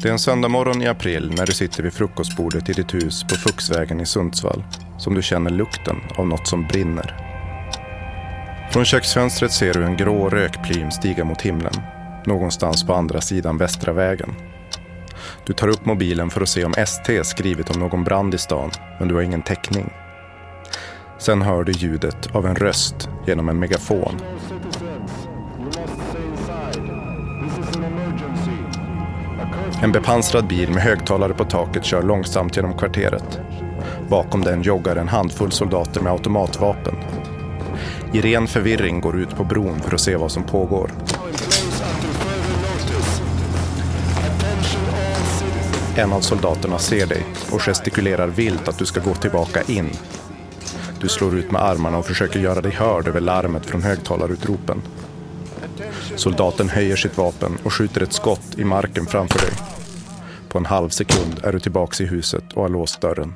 Det är en söndag morgon i april när du sitter vid frukostbordet i ditt hus på Fuxvägen i Sundsvall som du känner lukten av något som brinner. Från köksfönstret ser du en grå rökplym stiga mot himlen, någonstans på andra sidan Västra vägen. Du tar upp mobilen för att se om ST skrivit om någon brand i stan, men du har ingen täckning. Sen hör du ljudet av en röst genom en megafon. En bepansrad bil med högtalare på taket kör långsamt genom kvarteret. Bakom den joggar en handfull soldater med automatvapen. I ren förvirring går ut på bron för att se vad som pågår. En av soldaterna ser dig och gestikulerar vilt att du ska gå tillbaka in. Du slår ut med armarna och försöker göra dig hörd över larmet från högtalarutropen. Soldaten höjer sitt vapen och skjuter ett skott i marken framför dig. På en halv sekund är du tillbaka i huset och har låst dörren.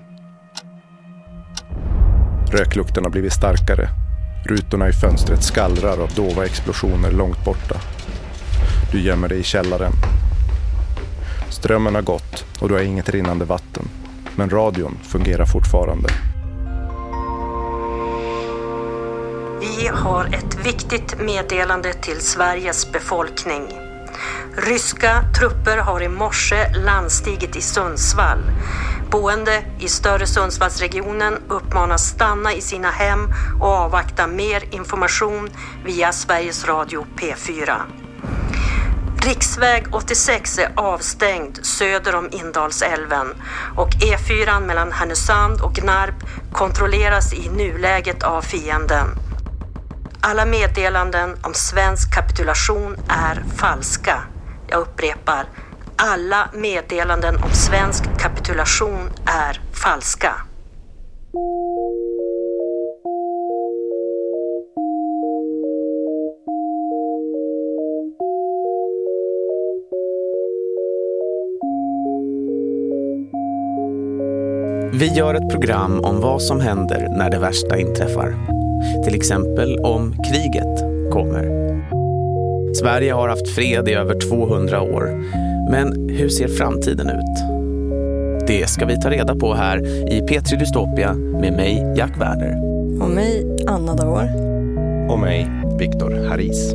Röklukten har blivit starkare. Rutorna i fönstret skallrar av dova explosioner långt borta. Du gömmer dig i källaren. Strömmen har gått och du har inget rinnande vatten. Men radion fungerar fortfarande. Vi har ett viktigt meddelande till Sveriges befolkning. Ryska trupper har i morse landstigit i Sundsvall. Boende i större Sundsvallsregionen uppmanas stanna i sina hem och avvakta mer information via Sveriges Radio P4. Riksväg 86 är avstängd söder om Indalsälven och E4 mellan Härnösand och Gnarp kontrolleras i nuläget av fienden. Alla meddelanden om svensk kapitulation är falska. Jag upprepar, alla meddelanden om svensk kapitulation är falska. Vi gör ett program om vad som händer när det värsta inträffar. Till exempel om kriget kommer. Sverige har haft fred i över 200 år. Men hur ser framtiden ut? Det ska vi ta reda på här i Petri Dystopia med mig, Jack Werner. Och mig, Anna Davar. Och mig, Viktor Haris.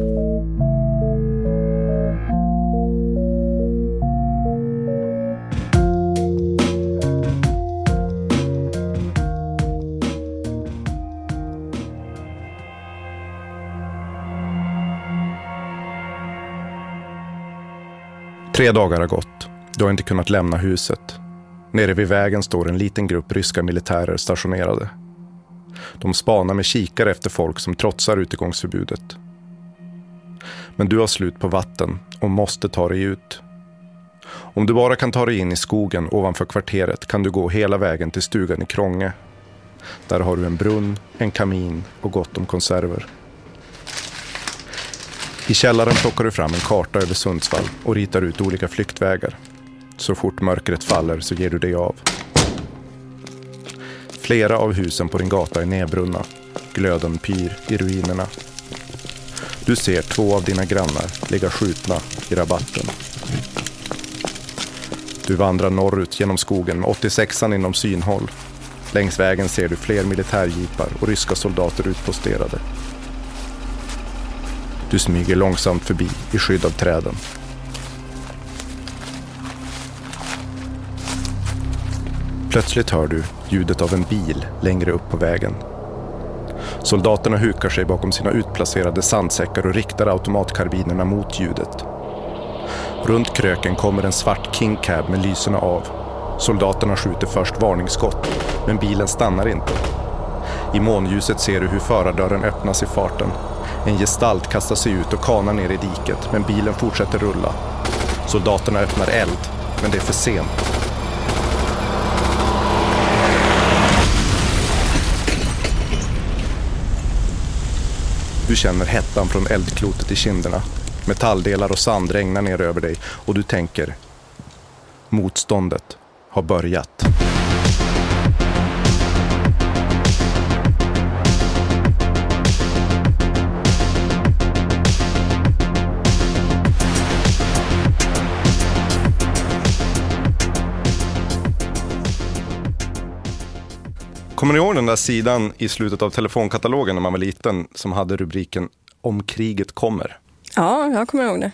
Tre dagar har gått. Du har inte kunnat lämna huset. Nere vid vägen står en liten grupp ryska militärer stationerade. De spanar med kikare efter folk som trotsar utegångsförbudet. Men du har slut på vatten och måste ta dig ut. Om du bara kan ta dig in i skogen ovanför kvarteret kan du gå hela vägen till stugan i Krånge. Där har du en brunn, en kamin och gott om konserver. I källaren plockar du fram en karta över Sundsvall och ritar ut olika flyktvägar. Så fort mörkret faller så ger du dig av. Flera av husen på din gata är nedbrunna. Glöden pyr i ruinerna. Du ser två av dina grannar ligga skjutna i rabatten. Du vandrar norrut genom skogen med 86an inom synhåll. Längs vägen ser du fler militärjeepar och ryska soldater utposterade. Du smyger långsamt förbi i skydd av träden. Plötsligt hör du ljudet av en bil längre upp på vägen. Soldaterna hukar sig bakom sina utplacerade sandsäckar och riktar automatkarbinerna mot ljudet. Runt kröken kommer en svart King Cab med lyserna av. Soldaterna skjuter först varningsskott, men bilen stannar inte. I månljuset ser du hur förardörren öppnas i farten. En gestalt kastar sig ut och kanar ner i diket, men bilen fortsätter rulla. Soldaterna öppnar eld, men det är för sent. Du känner hettan från eldklotet i kinderna. Metalldelar och sand regnar ner över dig och du tänker: motståndet har börjat. Kommer ni ihåg den där sidan i slutet av telefonkatalogen när man var liten som hade rubriken "Om kriget kommer"? Ja, jag kommer ihåg det.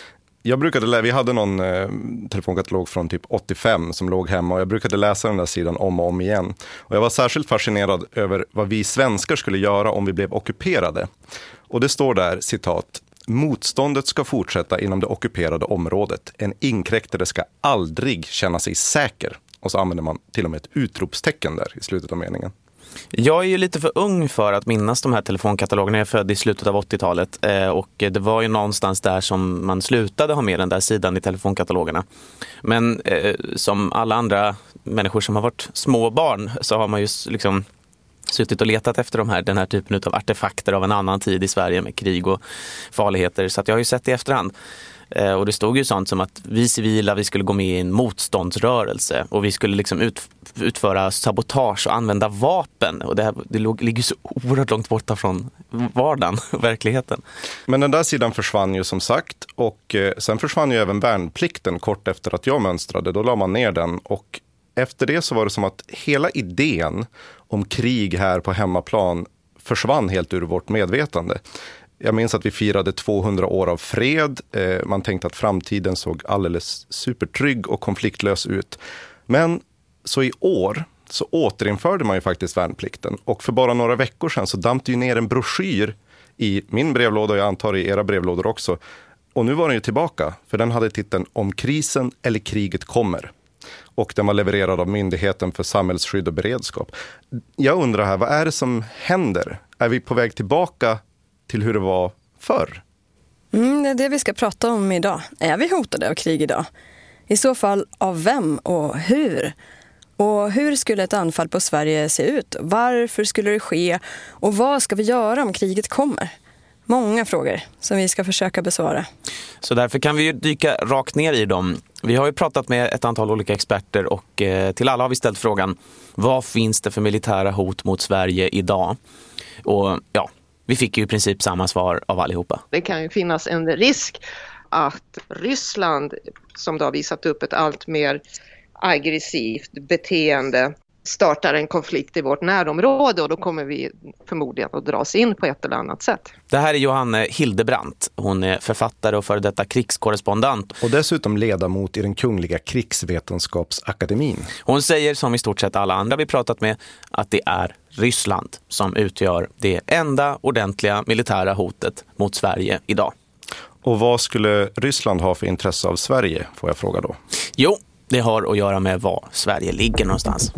Vi hade någon telefonkatalog från typ 85 som låg hemma och jag brukade läsa den där sidan om och om igen. Och jag var särskilt fascinerad över vad vi svenskar skulle göra om vi blev ockuperade. Och det står där, citat: "Motståndet ska fortsätta inom det ockuperade området. En inkräktare ska aldrig känna sig säker." Och så använder man till och med ett utropstecken där i slutet av meningen. Jag är ju lite för ung för att minnas de här telefonkatalogerna. Jag är född i slutet av 80-talet och det var ju någonstans där som man slutade ha med den där sidan i telefonkatalogerna. Men som alla andra människor som har varit små barn så har man ju liksom suttit och letat efter den här typen av artefakter av en annan tid i Sverige med krig och farligheter. Så att jag har ju sett det i efterhand. Och det stod ju sånt som att vi civila, vi skulle gå med i en motståndsrörelse och vi skulle liksom utföra sabotage och använda vapen. Och det ligger så oerhört långt borta från vardagen och verkligheten. Men den där sidan försvann ju som sagt och sen försvann ju även värnplikten kort efter att jag mönstrade. Då la man ner den och efter det så var det som att hela idén om krig här på hemmaplan försvann helt ur vårt medvetande. Jag minns att vi firade 200 år av fred. Man tänkte att framtiden såg alldeles supertrygg och konfliktlös ut. Men så i år så återinförde man ju faktiskt värnplikten. Och för bara några veckor sedan så dampte ju ner en broschyr i min brevlåda och jag antar i era brevlådor också. Och nu var den ju tillbaka för den hade titeln "Om krisen eller kriget kommer". Och den var levererad av Myndigheten för samhällsskydd och beredskap. Jag undrar här, vad är det som händer? Är vi på väg tillbaka till hur det var förr? Det är det vi ska prata om idag. Är vi hotade av krig idag? I så fall av vem och hur? Och hur skulle ett anfall på Sverige se ut? Varför skulle det ske? Och vad ska vi göra om kriget kommer? Många frågor som vi ska försöka besvara. Så därför kan vi ju dyka rakt ner i dem. Vi har ju pratat med ett antal olika experter och till alla har vi ställt frågan: vad finns det för militära hot mot Sverige idag? Och ja, vi fick ju i princip samma svar av allihopa. Det kan ju finnas en risk att Ryssland, som då har visat upp ett allt mer aggressivt beteende, startar en konflikt i vårt närområde och då kommer vi förmodligen att dras in på ett eller annat sätt. Det här är Johanne Hildebrandt. Hon är författare och före detta krigskorrespondent. Och dessutom ledamot i den Kungliga krigsvetenskapsakademin. Hon säger, som i stort sett alla andra vi pratat med, att det är Ryssland som utgör det enda ordentliga militära hotet mot Sverige idag. Och vad skulle Ryssland ha för intresse av Sverige, får jag fråga då? Jo, det har att göra med var Sverige ligger någonstans.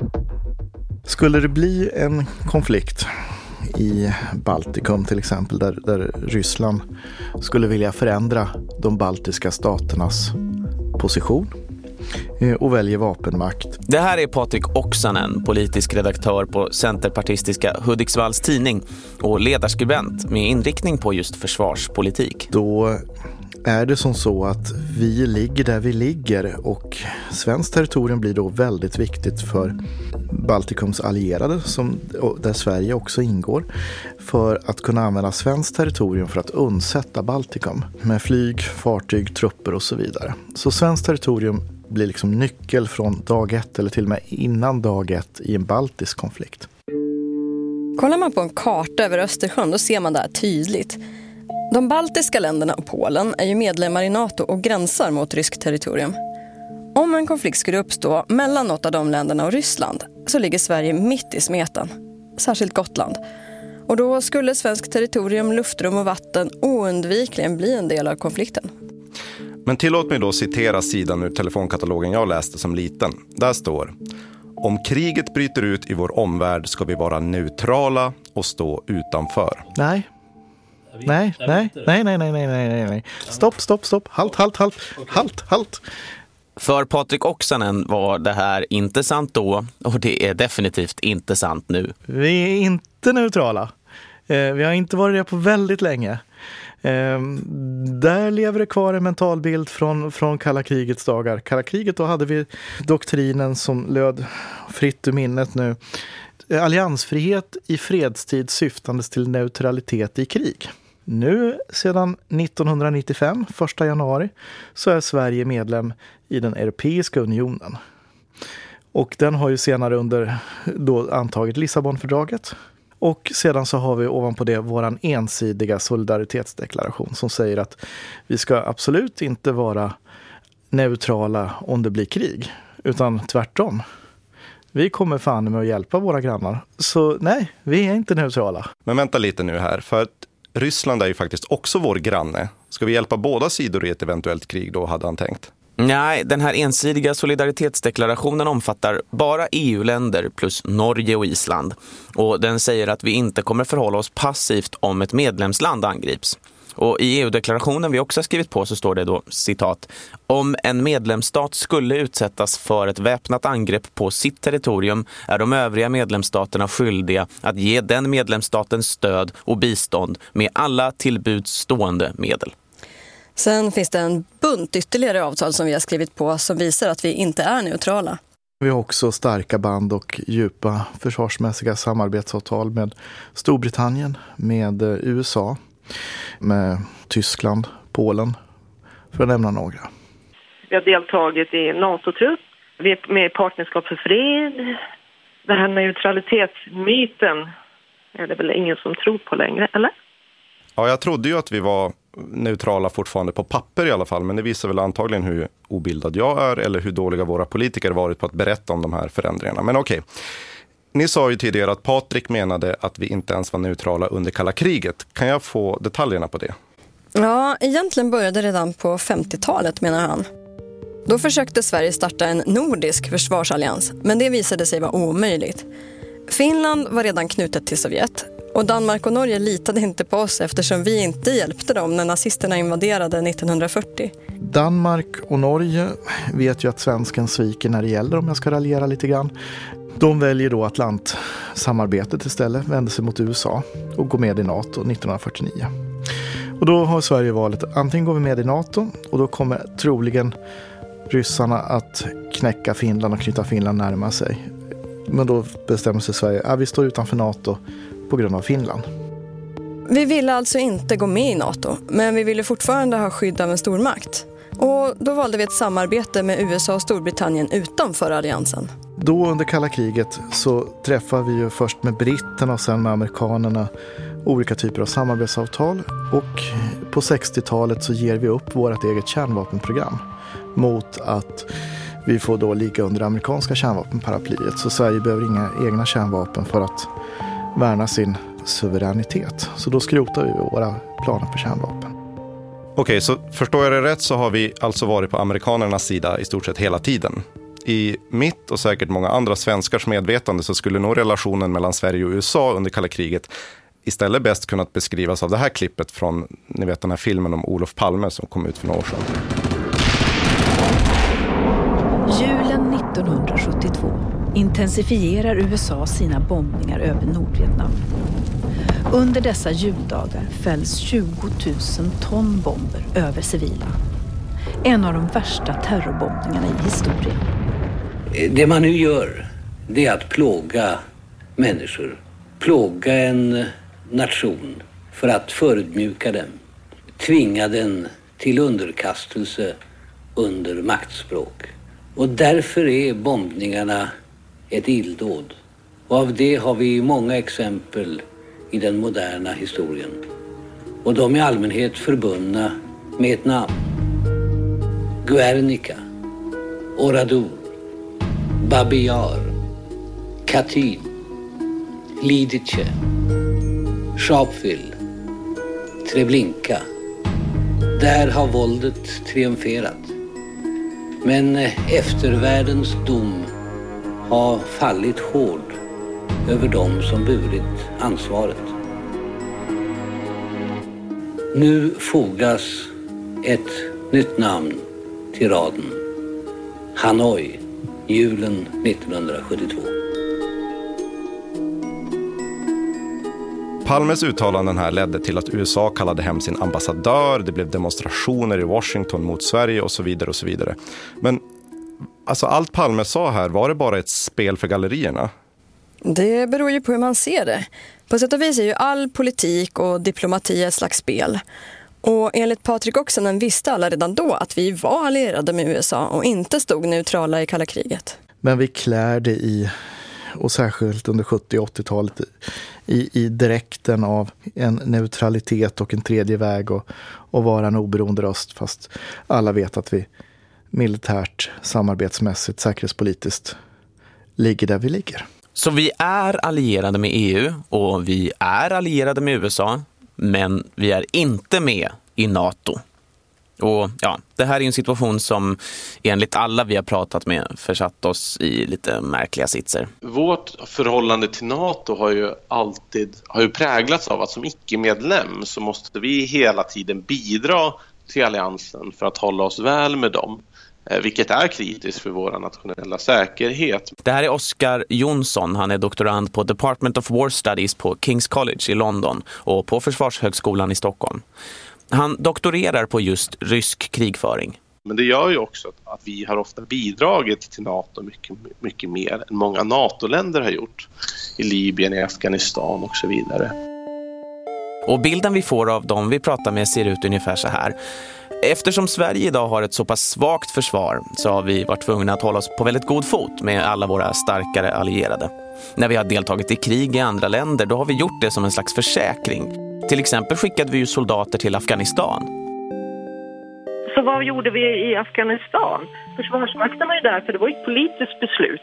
Skulle det bli en konflikt i Baltikum till exempel där Ryssland skulle vilja förändra de baltiska staternas position och väljer vapenmakt. Det här är Patrik Oksanen, politisk redaktör på centerpartistiska Hudiksvalls tidning och ledarskribent med inriktning på just försvarspolitik. Då är det som så att vi ligger där vi ligger och svenskt territorium blir då väldigt viktigt för Baltikums allierade där Sverige också ingår, för att kunna använda svenskt territorium för att undsätta Baltikum med flyg, fartyg, trupper och så vidare. Så svenskt territorium blir liksom nyckel från dag ett eller till och med innan dag ett i en baltisk konflikt. Kollar man på en karta över Östersjön då ser man det här tydligt. De baltiska länderna och Polen är ju medlemmar i NATO och gränsar mot ryskt territorium. Om en konflikt skulle uppstå mellan något av de länderna och Ryssland så ligger Sverige mitt i smeten, särskilt Gotland. Och då skulle svensk territorium, luftrum och vatten oundvikligen bli en del av konflikten. Men tillåt mig då citera sidan ur telefonkatalogen jag läste som liten. Där står: "Om kriget bryter ut i vår omvärld ska vi vara neutrala och stå utanför." Nej. Stopp. Halt. För Patrik Oksanen var det här inte sant då och det är definitivt inte sant nu. Vi är inte neutrala. Vi har inte varit det på väldigt länge. Där lever det kvar en mental bild från kalla krigets dagar. Kalla kriget, då hade vi doktrinen som löd fritt ur minnet nu: alliansfrihet i fredstid syftandes till neutralitet i krig. Nu sedan 1995, 1 januari, så är Sverige medlem i den Europeiska unionen. Och den har ju senare under då antagit Lissabonfördraget. Och sedan så har vi ovanpå det våran ensidiga solidaritetsdeklaration som säger att vi ska absolut inte vara neutrala om det blir krig, utan tvärtom. Vi kommer fan med att hjälpa våra grannar. Så nej, vi är inte neutrala. Men vänta lite nu här, för att Ryssland är ju faktiskt också vår granne. Ska vi hjälpa båda sidor i ett eventuellt krig då, hade han tänkt? Nej, den här ensidiga solidaritetsdeklarationen omfattar bara EU-länder plus Norge och Island. Och den säger att vi inte kommer förhålla oss passivt om ett medlemsland angrips. Och i EU-deklarationen vi också har skrivit på så står det då, citat, om en medlemsstat skulle utsättas för ett väpnat angrepp på sitt territorium är de övriga medlemsstaterna skyldiga att ge den medlemsstatens stöd och bistånd med alla tillbudsstående medel. Sen finns det en bunt ytterligare avtal som vi har skrivit på som visar att vi inte är neutrala. Vi har också starka band och djupa försvarsmässiga samarbetsavtal med Storbritannien, med USA, med Tyskland, Polen, för att nämna några. Vi har deltagit i NATO-trupp, vi är med i Partnerskap för fred. Den här neutralitetsmyten är det väl ingen som tror på längre, eller? Ja, jag trodde ju att vi var neutrala fortfarande på papper i alla fall, men det visar väl antagligen hur obildad jag är eller hur dåliga våra politiker varit på att berätta om de här förändringarna. Men okej. Ni sa ju tidigare att Patrik menade att vi inte ens var neutrala under kalla kriget. Kan jag få detaljerna på det? Ja, egentligen började redan på 50-talet menar han. Då försökte Sverige starta en nordisk försvarsallians, men det visade sig vara omöjligt. Finland var redan knutet till Sovjet och Danmark och Norge litade inte på oss eftersom vi inte hjälpte dem när nazisterna invaderade 1940. Danmark och Norge vet ju att svensken sviker när det gäller, om jag ska raljera lite grann. De väljer då Atlantsamarbetet istället, vänder sig mot USA och går med i NATO 1949. Och då har Sverige valet, antingen går vi med i NATO och då kommer troligen ryssarna att knäcka Finland och knyta Finland närmare sig. Men då bestämmer sig Sverige att vi står utanför NATO på grund av Finland. Vi ville alltså inte gå med i NATO, men vi ville fortfarande ha skydd av en stormakt. Och då valde vi ett samarbete med USA och Storbritannien utanför alliansen. Då under kalla kriget så träffar vi ju först med britterna och sen med amerikanerna olika typer av samarbetsavtal. Och på 60-talet så ger vi upp vårt eget kärnvapenprogram mot att vi får då ligga under amerikanska kärnvapenparaplyet. Så Sverige behöver inga egna kärnvapen för att värna sin suveränitet. Så då skrotar vi våra planer på kärnvapen. Okej, så förstår jag det rätt så har vi alltså varit på amerikanernas sida i stort sett hela tiden. I mitt och säkert många andra svenskars medvetande så skulle nog relationen mellan Sverige och USA under kalla kriget istället bäst kunnat beskrivas av det här klippet från, ni vet den här filmen om Olof Palme som kom ut för några år sedan. Julen 1972 intensifierar USA sina bombningar över Nordvietnam. Under dessa juldagar fälls 20 000 ton bomber över civila. En av de värsta terrorbombningarna i historien. Det man nu gör, det är att plåga människor. Plåga en nation för att förödmjuka dem. Tvinga den till underkastelse under maktspråk. Och därför är bombningarna ett illdåd. Och av det har vi många exempel i den moderna historien. Och de är i allmänhet förbundna med ett namn. Guernica, Oradour, Babi Yar, Katyn, Lidice, Sharpeville, Treblinka. Där har våldet triumferat. Men eftervärldens dom har fallit hård över dem som burit ansvaret. Nu fogas ett nytt namn till raden. Hanoi, julen 1972. Palmes uttalanden här ledde till att USA kallade hem sin ambassadör, det blev demonstrationer i Washington mot Sverige och så vidare och så vidare. Men alltså allt Palme sa här, var det bara ett spel för gallerierna? Det beror ju på hur man ser det. På sätt och vis är ju all politik och diplomati ett slags spel. Och enligt Patrik Oksanen visste alla redan då att vi var allierade med USA och inte stod neutrala i kalla kriget. Men vi klär det i, och särskilt under 70- och 80-talet, i dräkten av en neutralitet och en tredje väg och vara en oberoende röst, fast alla vet att vi militärt, samarbetsmässigt, säkerhetspolitiskt ligger där vi ligger. Så vi är allierade med EU och vi är allierade med USA, men vi är inte med i NATO. Och ja, det här är en situation som enligt alla vi har pratat med försatt oss i lite märkliga sitser. Vårt förhållande till NATO har ju präglats av att som icke-medlem så måste vi hela tiden bidra till alliansen för att hålla oss väl med dem. Vilket är kritiskt för vår nationella säkerhet. Det här är Oscar Jonsson. Han är doktorand på Department of War Studies på King's College i London och på Försvarshögskolan i Stockholm. Han doktorerar på just rysk krigföring. Men det gör ju också att vi har ofta bidragit till NATO mycket, mycket mer än många NATO-länder har gjort. I Libyen, i Afghanistan och så vidare. Och bilden vi får av dem vi pratar med ser ut ungefär så här. Eftersom Sverige idag har ett så pass svagt försvar så har vi varit tvungna att hålla oss på väldigt god fot med alla våra starkare allierade. När vi har deltagit i krig i andra länder, då har vi gjort det som en slags försäkring. Till exempel skickade vi ju soldater till Afghanistan. Så vad gjorde vi i Afghanistan? Försvarsmakten var ju där för det var ett politiskt beslut.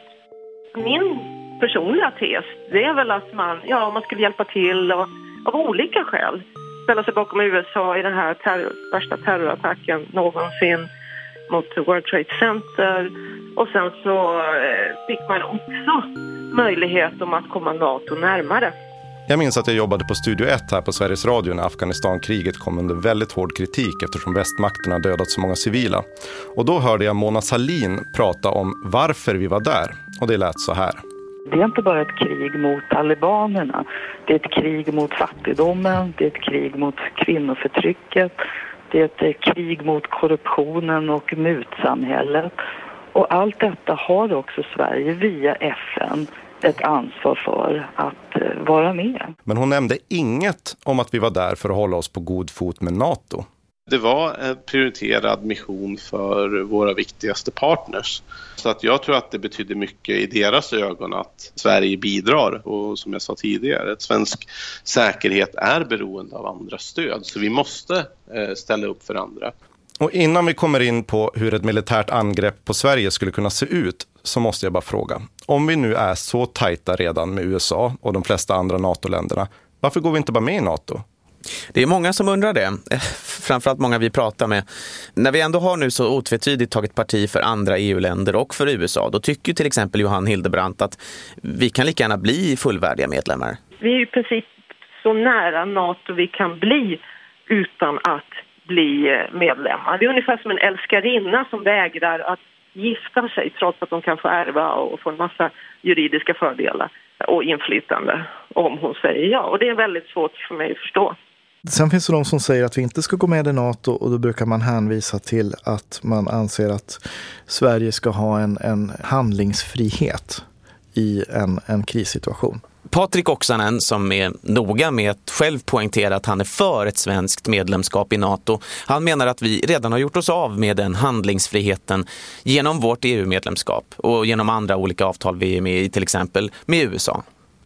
Min personliga tes, det är väl att man skulle hjälpa till och, av olika skäl ställa sig bakom USA i den här värsta terrorattacken någonsin mot World Trade Center. Och sen så fick man också möjlighet om att komma NATO närmare. Jag minns att jag jobbade på Studio 1 här på Sveriges Radio när Afghanistan-kriget kom under väldigt hård kritik eftersom västmakterna dödat så många civila. Och då hörde jag Mona Sahlin prata om varför vi var där. Och det lät så här. Det är inte bara ett krig mot talibanerna. Det är ett krig mot fattigdomen, det är ett krig mot kvinnoförtrycket, det är ett krig mot korruptionen och mutsamhället. Och allt detta har också Sverige via FN ett ansvar för att vara med. Men hon nämnde inget om att vi var där för att hålla oss på god fot med NATO. Det var en prioriterad mission för våra viktigaste partners. Så att jag tror att det betyder mycket i deras ögon att Sverige bidrar. Och som jag sa tidigare, att svensk säkerhet är beroende av andras stöd. Så vi måste ställa upp för andra. Och innan vi kommer in på hur ett militärt angrepp på Sverige skulle kunna se ut så måste jag bara fråga. Om vi nu är så tajta redan med USA och de flesta andra NATO-länderna, varför går vi inte bara med i NATO? Det är många som undrar det, framförallt många vi pratar med. När vi ändå har nu så otvetydigt tagit parti för andra EU-länder och för USA, då tycker till exempel Johan Hildebrandt att vi kan lika gärna bli fullvärdiga medlemmar. Vi är ju precis så nära NATO vi kan bli utan att bli medlemmar. Det är ungefär som en älskarinna som vägrar att gifta sig trots att de kan få ärva och få en massa juridiska fördelar och inflytande om hon säger ja. Och det är väldigt svårt för mig att förstå. Sen finns det de som säger att vi inte ska gå med i NATO och då brukar man hänvisa till att man anser att Sverige ska ha en handlingsfrihet i en krissituation. Patrik Oksanen, som är noga med att själv poängtera att han är för ett svenskt medlemskap i NATO, han menar att vi redan har gjort oss av med den handlingsfriheten genom vårt EU-medlemskap och genom andra olika avtal vi är med i, till exempel med USA.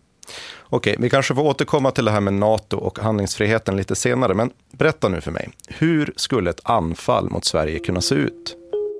Okej, vi kanske får återkomma till det här med NATO och handlingsfriheten lite senare, men berätta nu för mig. Hur skulle ett anfall mot Sverige kunna se ut?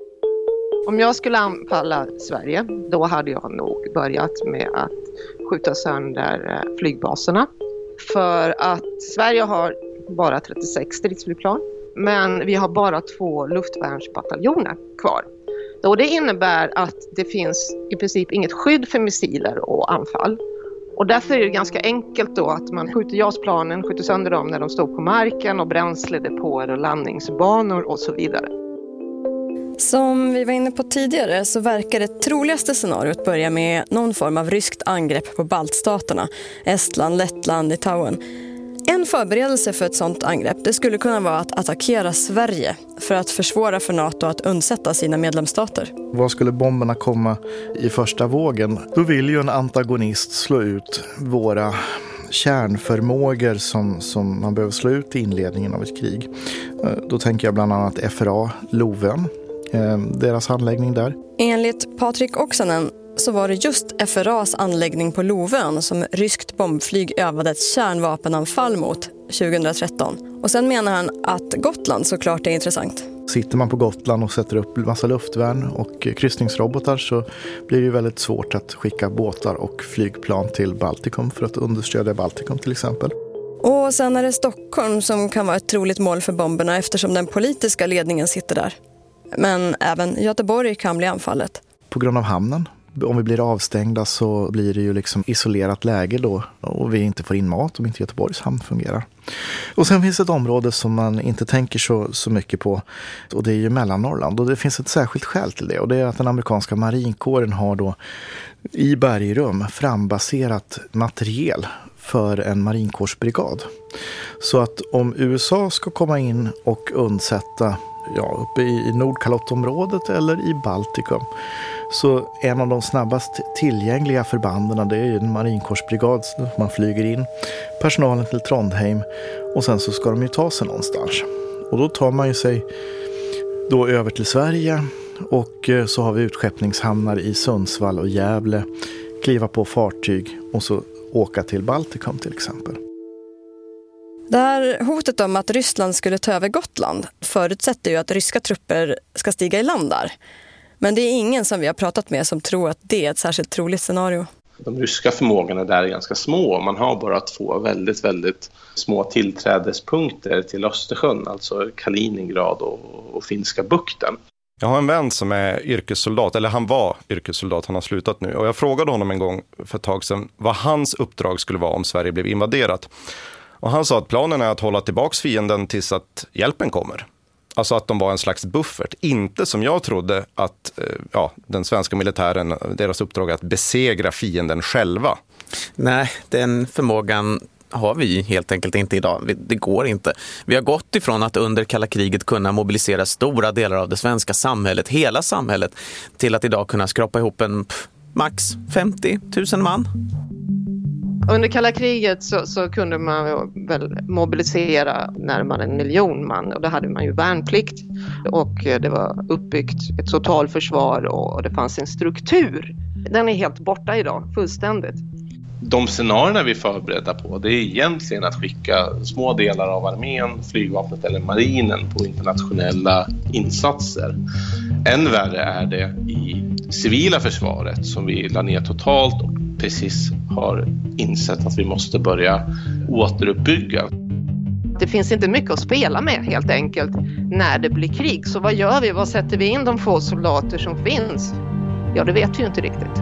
Om jag skulle anfalla Sverige, då hade jag nog börjat med att skjuta sönder flygbaserna. För att Sverige har bara 36 stridsflygplan, men vi har bara 2 luftvärnsbataljoner kvar. Och det innebär att det finns i princip inget skydd för missiler och anfall. Och därför är det ganska enkelt då att man skjuter JAS-planen, skjuter sönder dem när de står på marken och bränsledepåer och landningsbanor och så vidare. Som vi var inne på tidigare så verkar det troligaste scenariot börja med någon form av ryskt angrepp på baltstaterna, Estland, Lettland, Litauen. En förberedelse för ett sådant angrepp det skulle kunna vara att attackera Sverige för att försvåra för NATO att undsätta sina medlemsstater. Var skulle bomberna komma i första vågen? Då vill ju en antagonist slå ut våra kärnförmågor som man behöver slå ut i inledningen av ett krig. Då tänker jag bland annat FRA, Loven, deras handläggning där. Enligt Patrik Oksanen så var det just FRAs anläggning på Lovön som ryskt bombflyg övade ett kärnvapenanfall mot 2013. Och sen menar han att Gotland såklart är intressant. Sitter man på Gotland och sätter upp massa luftvärn och kryssningsrobotar så blir det ju väldigt svårt att skicka båtar och flygplan till Baltikum för att understödja Baltikum till exempel. Och sen är det Stockholm som kan vara ett troligt mål för bomberna eftersom den politiska ledningen sitter där. Men även Göteborg kan bli anfallet. På grund av hamnen. Om vi blir avstängda så blir det ju liksom isolerat läge då och vi inte får in mat om inte Göteborgs hamn fungerar. Och sen finns ett område som man inte tänker så mycket på och det är ju Mellannorrland och det finns ett särskilt skäl till det och det är att den amerikanska marinkåren har då i bergrum frambaserat materiel för en marinkårsbrigad. Så att om USA ska komma in och undsätta uppe i Nordkalottområdet eller i Baltikum så en av de snabbast tillgängliga förbanden det är en marinkårsbrigad. Man flyger in personalen till Trondheim och sen så ska de ju ta sig någonstans. Och då tar man ju sig då över till Sverige och så har vi utskeppningshamnar i Sundsvall och Gävle, kliva på fartyg och så åka till Baltikum till exempel. Det här hotet om att Ryssland skulle ta över Gotland förutsätter ju att ryska trupper ska stiga i land där. Men det är ingen som vi har pratat med som tror att det är ett särskilt troligt scenario. De ryska förmågorna där är ganska små. Man har bara 2 väldigt, väldigt små tillträdespunkter till Östersjön, alltså Kaliningrad och Finska bukten. Jag har en vän som är yrkessoldat, eller han var yrkessoldat, han har slutat nu. Och jag frågade honom en gång för ett tag sedan vad hans uppdrag skulle vara om Sverige blev invaderat. Och han sa att planen är att hålla tillbaks fienden tills att hjälpen kommer. Alltså att de var en slags buffert. Inte som jag trodde att den svenska militären, deras uppdrag är att besegra fienden själva. Nej, den förmågan har vi helt enkelt inte idag. Det går inte. Vi har gått ifrån att under kalla kriget kunna mobilisera stora delar av det svenska samhället, hela samhället, till att idag kunna skrapa ihop en max 50 000 man. Under kalla kriget så kunde man väl mobilisera närmare 1 miljon man och då hade man ju värnplikt och det var uppbyggt ett totalförsvar och det fanns en struktur. Den är helt borta idag, fullständigt. De scenarierna vi är förberedda på det är egentligen att skicka små delar av armén, flygvapnet eller marinen på internationella insatser. Än värre är det i civila försvaret som vi la ner totalt och precis har insett att vi måste börja återuppbygga. Det finns inte mycket att spela med helt enkelt när det blir krig. Så vad gör vi? Vad sätter vi in de få soldater som finns? Ja, det vet vi ju inte riktigt.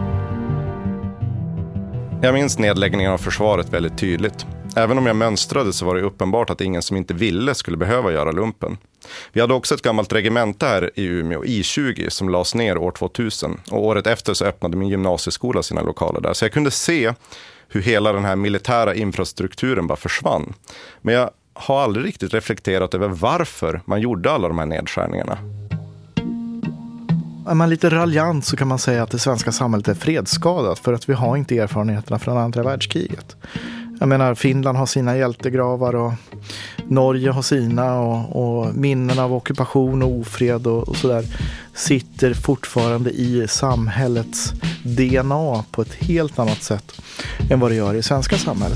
Jag minns nedläggningen av försvaret väldigt tydligt. Även om jag mönstrade så var det uppenbart att ingen som inte ville skulle behöva göra lumpen. Vi hade också ett gammalt regemente här i Umeå, I20, som lades ner år 2000. Och året efter så öppnade min gymnasieskola sina lokaler där. Så jag kunde se hur hela den här militära infrastrukturen bara försvann. Men jag har aldrig riktigt reflekterat över varför man gjorde alla de här nedskärningarna. Är man lite raljant så kan man säga att det svenska samhället är fredsskadat för att vi har inte erfarenheterna från andra världskriget. Jag menar, Finland har sina hjältegravar och Norge har sina och minnen av ockupation och ofred och sådär sitter fortfarande i samhällets DNA på ett helt annat sätt än vad det gör i svenska samhället.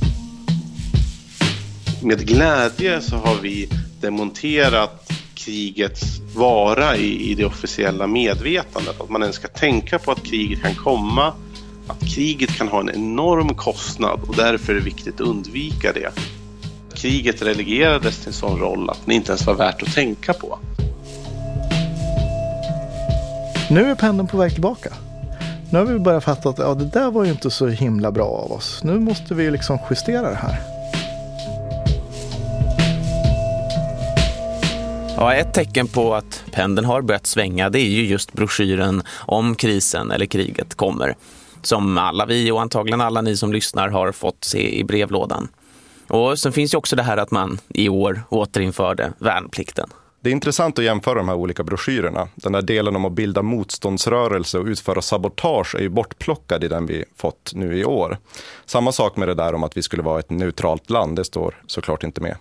Med glädje så har vi demonterat krigets vara i det officiella medvetandet. Att man ens ska tänka på att kriget kan komma, att kriget kan ha en enorm kostnad och därför är det viktigt att undvika det. Kriget relegerades till en sån roll att det inte ens var värt att tänka på. Nu är pendeln på väg tillbaka. Nu har vi börjat fatta att det där var ju inte så himla bra av oss. Nu måste vi liksom justera det här. Ja, ett tecken på att pendeln har börjat svänga det är ju just broschyren om krisen eller kriget kommer. Som alla vi och antagligen alla ni som lyssnar har fått se i brevlådan. Och sen finns ju också det här att man i år återinförde värnplikten. Det är intressant att jämföra de här olika broschyrerna. Den där delen om att bilda motståndsrörelse och utföra sabotage är ju bortplockad i den vi fått nu i år. Samma sak med det där om att vi skulle vara ett neutralt land, det står såklart inte med.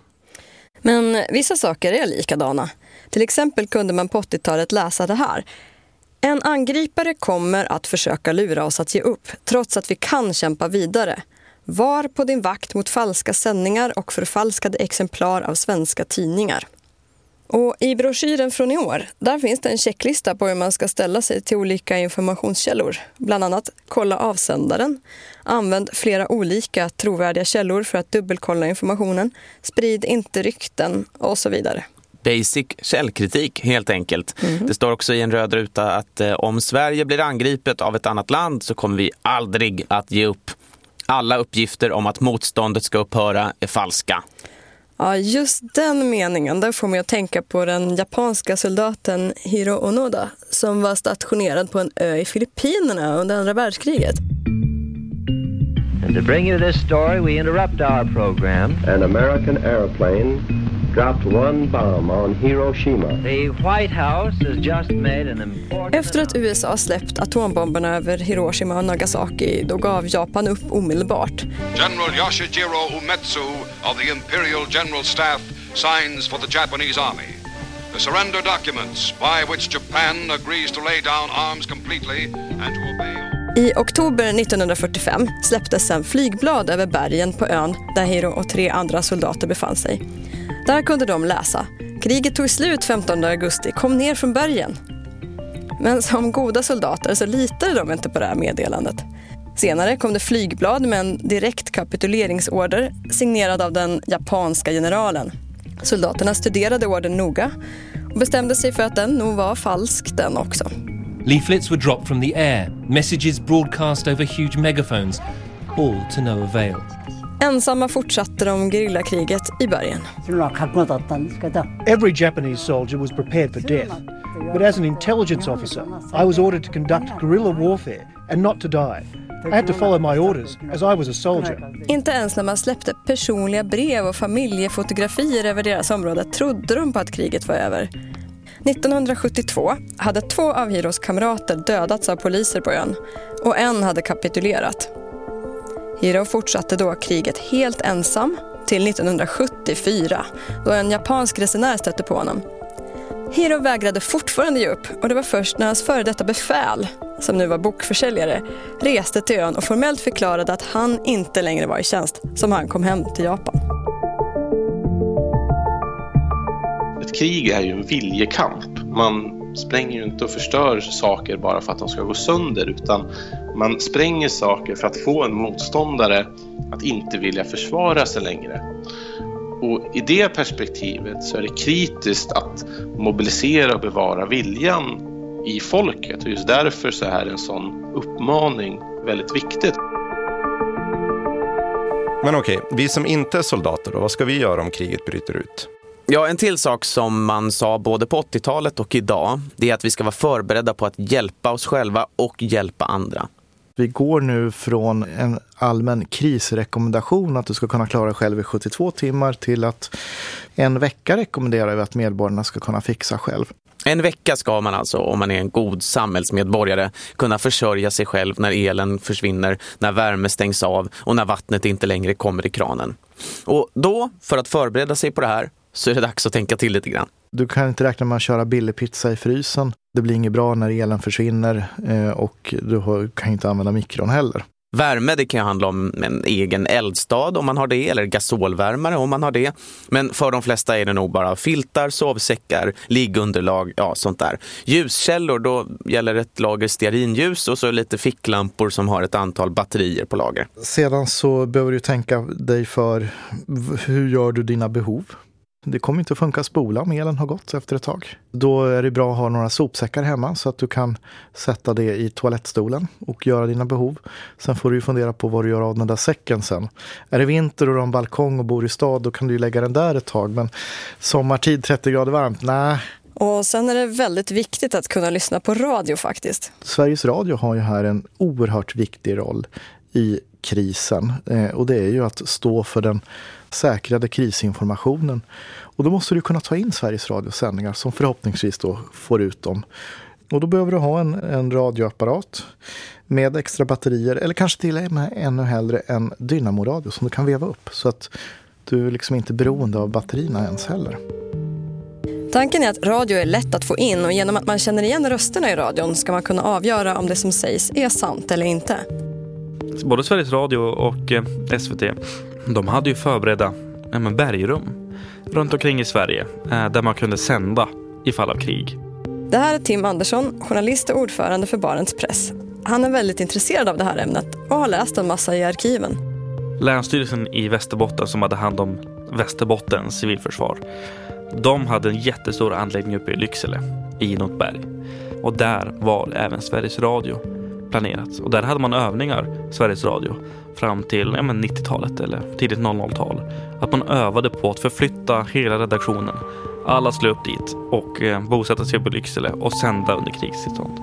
Men vissa saker är likadana. Till exempel kunde man på 80-talet läsa det här. En angripare kommer att försöka lura oss att ge upp, trots att vi kan kämpa vidare. Var på din vakt mot falska sändningar och förfalskade exemplar av svenska tidningar. Och i broschyren från i år, där finns det en checklista på hur man ska ställa sig till olika informationskällor. Bland annat kolla avsändaren, använd flera olika trovärdiga källor för att dubbelkolla informationen, sprid inte rykten och så vidare. Basic källkritik helt enkelt. Det står också i en röd ruta att om Sverige blir angripet av ett annat land så kommer vi aldrig att ge upp. Alla uppgifter om att motståndet ska upphöra är falska. Ja, just den meningen där får mig att tänka på den japanska soldaten Hiro Onoda som var stationerad på en ö i Filippinerna under andra världskriget. And to bring you this story, we interrupt our program. An American airplane dropped one bomb on Hiroshima. The White House has just made an important... Efter att USA släppt atombomberna över Hiroshima och Nagasaki, då gav Japan upp omedelbart. General Yoshijiro Umetsu of the Imperial General Staff signs for the Japanese Army. The surrender documents by which Japan agrees to lay down arms completely and to obey... I oktober 1945 släpptes en flygblad över bergen på ön där Hiro och 3 andra soldater befann sig. Där kunde de läsa: kriget tog slut 15 augusti, kom ner från bergen. Men som goda soldater så litade de inte på det här meddelandet. Senare kom det flygblad med en direkt kapituleringsorder signerad av den japanska generalen. Soldaterna studerade ordern noga och bestämde sig för att den nog var falsk den också. Leaflets were dropped from the air, messages broadcast over huge megaphones, all to no avail. Ensamma fortsatte de gerillakriget i bergen. Every Japanese soldier was prepared for death, but as an intelligence officer, I was ordered to conduct guerrilla warfare and not to die. I had to follow my orders as I was a soldier. Inte ens när man släppte personliga brev och familjefotografier över deras område trodde de på att kriget var över. 1972 hade 2 av Hiros kamrater dödats av poliser på ön och en hade kapitulerat. Hiro fortsatte då kriget helt ensam till 1974 då en japansk resenär stötte på honom. Hiro vägrade fortfarande ge upp och det var först när hans före detta befäl, som nu var bokförsäljare, reste till ön och formellt förklarade att han inte längre var i tjänst som han kom hem till Japan. Ett krig är ju en viljekamp. Man spränger ju inte och förstör saker bara för att de ska gå sönder, utan man spränger saker för att få en motståndare att inte vilja försvara sig längre. Och i det perspektivet så är det kritiskt att mobilisera och bevara viljan i folket. Och just därför så är en sån uppmaning väldigt viktigt. Men okej, vi som inte är soldater då, vad ska vi göra om kriget bryter ut? Ja, en till sak som man sa både på 80-talet och idag, det är att vi ska vara förberedda på att hjälpa oss själva och hjälpa andra. Vi går nu från en allmän krisrekommendation att du ska kunna klara dig själv i 72 timmar till att en vecka rekommenderar vi att medborgarna ska kunna fixa själv. En vecka ska man alltså, om man är en god samhällsmedborgare, kunna försörja sig själv när elen försvinner, när värme stängs av och när vattnet inte längre kommer i kranen. Och då, för att förbereda sig på det här, så är det dags att tänka till lite grann. Du kan inte räkna med att köra billig pizza i frysen. Det blir inget bra när elen försvinner och du kan inte använda mikron heller. Värme, det kan handla om en egen eldstad om man har det, eller gasolvärmare om man har det. Men för de flesta är det nog bara filtar, sovsäckar, liggunderlag, ja sånt där. Ljuskällor, då gäller ett lager stearinljus och så lite ficklampor som har ett antal batterier på lager. Sedan så behöver du tänka dig för hur gör du dina behov? Det kommer inte att funka spola om elen har gått efter ett tag. Då är det bra att ha några sopsäckar hemma så att du kan sätta det i toalettstolen och göra dina behov. Sen får du ju fundera på vad du gör av den där säcken sen. Är det vinter och du har en balkong och bor i stad, då kan du ju lägga den där ett tag. Men sommartid 30 grader varmt, nej. Och sen är det väldigt viktigt att kunna lyssna på radio faktiskt. Sveriges Radio har ju här en oerhört viktig roll i krisen. Och det är ju att stå för den säkrade krisinformationen. Och då måste du kunna ta in Sveriges Radios sändningar som förhoppningsvis då får ut dem. Och då behöver du ha en radioapparat med extra batterier eller kanske till och med ännu hellre en dynamoradio som du kan veva upp så att du liksom inte är beroende av batterierna ens heller. Tanken är att radio är lätt att få in och genom att man känner igen rösterna i radion ska man kunna avgöra om det som sägs är sant eller inte. Både Sveriges Radio och SVT, de hade ju förberedda bergrum runt omkring i Sverige där man kunde sända i fall av krig. Det här är Tim Andersson, journalist och ordförande för Barents Press. Han är väldigt intresserad av det här ämnet och har läst en massa i arkiven. Länsstyrelsen i Västerbotten som hade hand om Västerbottens civilförsvar, de hade en jättestor anläggning uppe i Lycksele i något berg. Och där var även Sveriges Radio planerat. Och där hade man övningar, Sveriges Radio, fram till 90-talet eller tidigt 00-tal. Att man övade på att förflytta hela redaktionen. Alla skulle upp dit och bosätta sig på Lycksele och sända under krigstillstånd.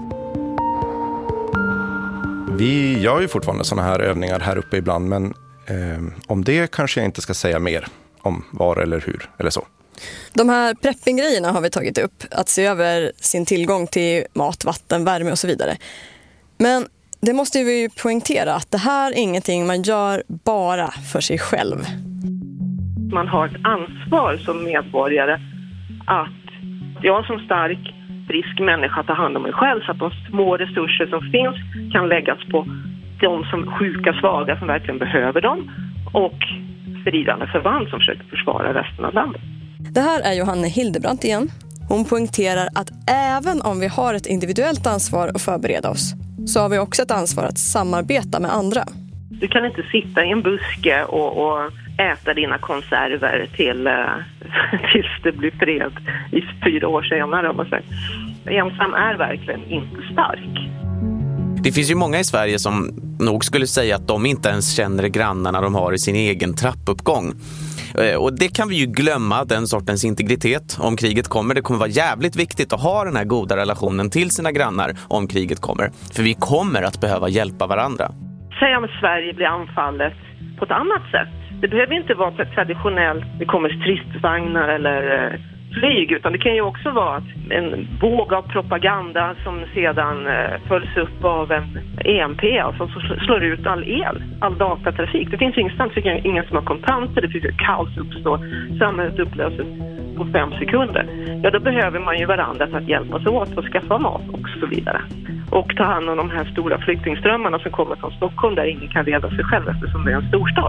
Vi gör ju fortfarande sådana här övningar här uppe ibland, men om det kanske jag inte ska säga mer om var eller hur eller så. De här prepping-grejerna har vi tagit upp, att se över sin tillgång till mat, vatten, värme och så vidare. Men det måste vi ju poängtera att det här är ingenting man gör bara för sig själv. Man har ett ansvar som medborgare att jag som stark, frisk människa tar hand om mig själv så att de små resurser som finns kan läggas på de som sjuka, svaga som verkligen behöver dem och stridande förband som försöker försvara resten av landet. Det här är Johanne Hildebrandt igen. Hon poängterar att även om vi har ett individuellt ansvar att förbereda oss så har vi också ett ansvar att samarbeta med andra. Du kan inte sitta i en buske och äta dina konserver tills det blir fred i 4 år senare. Om man säger. Ensam är verkligen inte stark. Det finns ju många i Sverige som nog skulle säga att de inte ens känner grannarna de har i sin egen trappuppgång. Och det kan vi ju glömma, den sortens integritet om kriget kommer. Det kommer vara jävligt viktigt att ha den här goda relationen till sina grannar om kriget kommer. För vi kommer att behöva hjälpa varandra. Säg om Sverige blir anfallet på ett annat sätt. Det behöver inte vara traditionellt, det kommer stridsvagnar eller flyg, utan det kan ju också vara en våg av propaganda som sedan följs upp av en EMP som slår ut all datatrafik. Det finns ingenstans, ingen som har kontanter, det finns kaos uppstår, samhället upplöses på 5 sekunder. Ja, då behöver man ju varandra för att hjälpas åt och skaffa mat och så vidare. Och ta hand om de här stora flyktingströmmarna som kommer från Stockholm där ingen kan reda sig själv eftersom det är en storstad.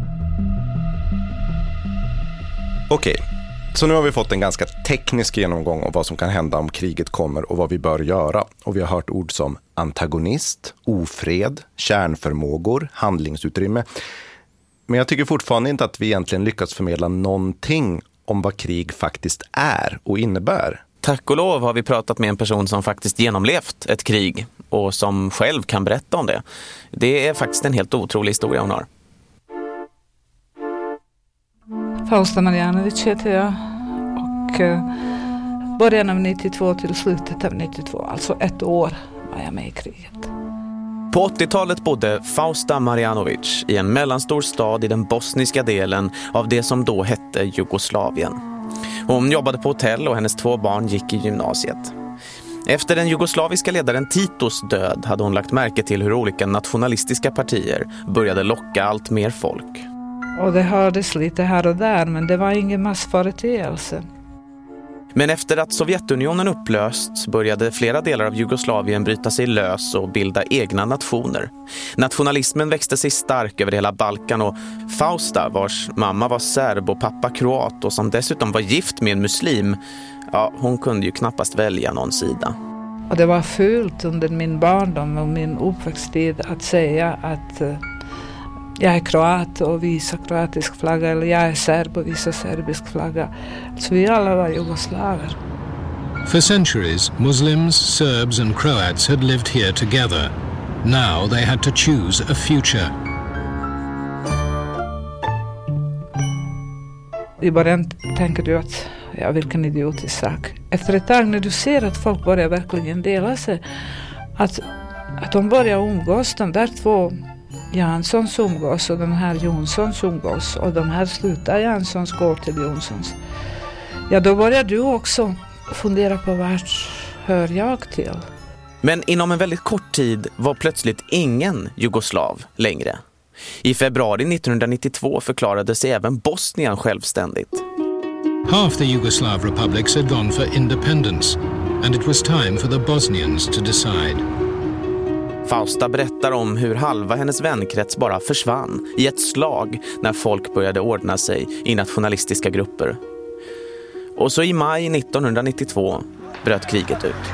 Okej, så nu har vi fått en ganska teknisk genomgång av vad som kan hända om kriget kommer och vad vi bör göra. Och vi har hört ord som antagonist, ofred, kärnförmågor, handlingsutrymme. Men jag tycker fortfarande inte att vi egentligen lyckats förmedla någonting om vad krig faktiskt är och innebär. Tack och lov har vi pratat med en person som faktiskt genomlevt ett krig och som själv kan berätta om det. Det är faktiskt en helt otrolig historia hon har. Fausta Marjanovic heter jag och början av 92 till slutet av 92, alltså 1 år var jag med i kriget. På 80-talet bodde Fausta Marjanovic i en mellanstor stad i den bosniska delen av det som då hette Jugoslavien. Hon jobbade på hotell och hennes 2 barn gick i gymnasiet. Efter den jugoslaviska ledaren Titos död hade hon lagt märke till hur olika nationalistiska partier började locka allt mer folk. Och det hördes lite här och där, men det var ingen massföreteelse. Men efter att Sovjetunionen upplösts började flera delar av Jugoslavien bryta sig lös och bilda egna nationer. Nationalismen växte sig stark över hela Balkan och Fausta, vars mamma var serb och pappa kroat och som dessutom var gift med en muslim, ja, hon kunde ju knappast välja någon sida. Och det var fult under min barndom och min uppväxttid att säga att jag är kroat och visa kroatisk flagga, eller jag är serb och visa serbisk flagga. Så vi alla var jugoslaver. For centuries, Muslims, Serbs and Croats had lived here together. Now they had to choose a future. I början tänker du att, ja, vilken idiotisk sak. Efter ett tag när du ser att folk börjar verkligen dela sig, att de börjar umgås, de där 2 Janssons umgås och de här Jonssons umgås och de här slutar Janssons går till Jonssons. Ja, då börjar du också fundera på vart hör jag till. Men inom en väldigt kort tid var plötsligt ingen jugoslav längre. I februari 1992 förklarade sig även Bosnien självständigt. Half the Yugoslav republics had gone for independence, and it was time for the Bosnians to decide. Fausta berättar om hur halva hennes vänkrets bara försvann i ett slag när folk började ordna sig i nationalistiska grupper. Och så i maj 1992 bröt kriget ut.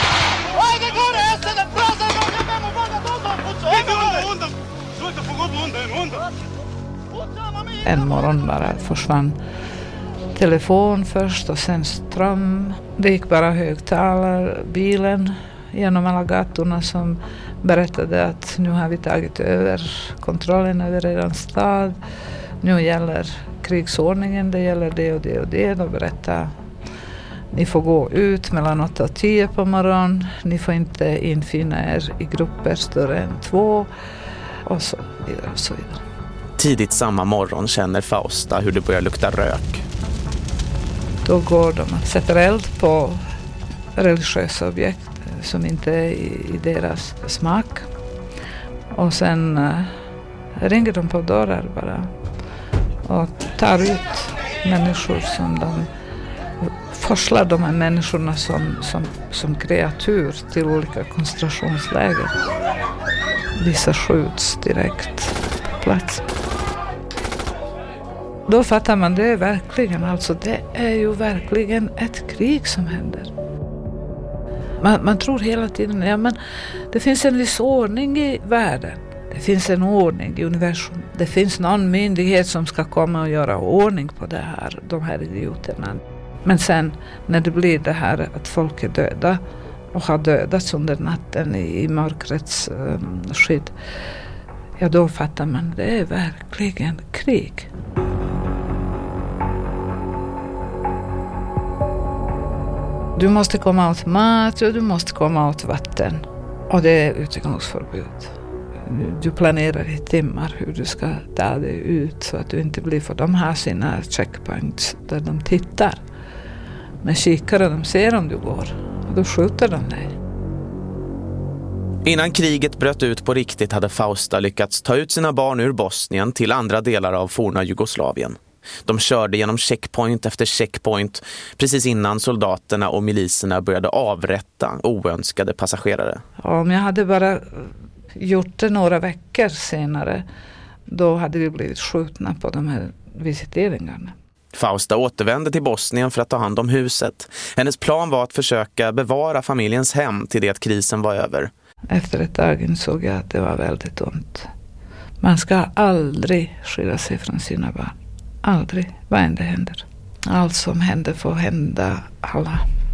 En morgon bara försvann telefon först och sen ström. Det gick bara högtalarbilen genom alla gatorna som berättade att nu har vi tagit över kontrollen över er stad. Nu gäller krigsordningen, det gäller det och det och det. Då berättade ni får gå ut mellan 8 och 10 på morgonen. Ni får inte infinna er i grupper större än 2 och så vidare och så vidare. Tidigt samma morgon känner Fausta hur det börjar lukta rök. Då går de och sätter eld på religiösa objekt som inte är i deras smak. Och sen ringer de på dörrar bara och tar ut människor som de forslar de här människorna som kreatur till olika koncentrationsläger. Vissa skjuts direkt på plats. Då fattar man det verkligen, alltså det är ju verkligen ett krig som händer. Man tror hela tiden, ja men det finns en viss ordning i världen. Det finns en ordning i universum. Det finns någon myndighet som ska komma och göra ordning på det här, de här idioterna. Men sen när det blir det här att folk är döda och har dödats under natten i mörkrets skydd, ja då fattar man det är verkligen krig. Du måste komma åt mat och du måste komma åt vatten. Och det är utegångsförbud. Du planerar i timmar hur du ska ta dig ut så att du inte blir, för de har sina checkpoints där de tittar. Med kikare de ser om du går och då skjuter de dig. Innan kriget bröt ut på riktigt hade Fausta lyckats ta ut sina barn ur Bosnien till andra delar av forna Jugoslavien. De körde genom checkpoint efter checkpoint precis innan soldaterna och miliserna började avrätta oönskade passagerare. Om jag hade bara gjort det några veckor senare, då hade vi blivit skjutna på de här visiteringarna. Fausta återvände till Bosnien för att ta hand om huset. Hennes plan var att försöka bevara familjens hem till det att krisen var över. Efter ett tag insåg jag att det var väldigt ont. Man ska aldrig skilja sig från sina barn. Aldrig, vad än det händer. Allt som händer får hända alla.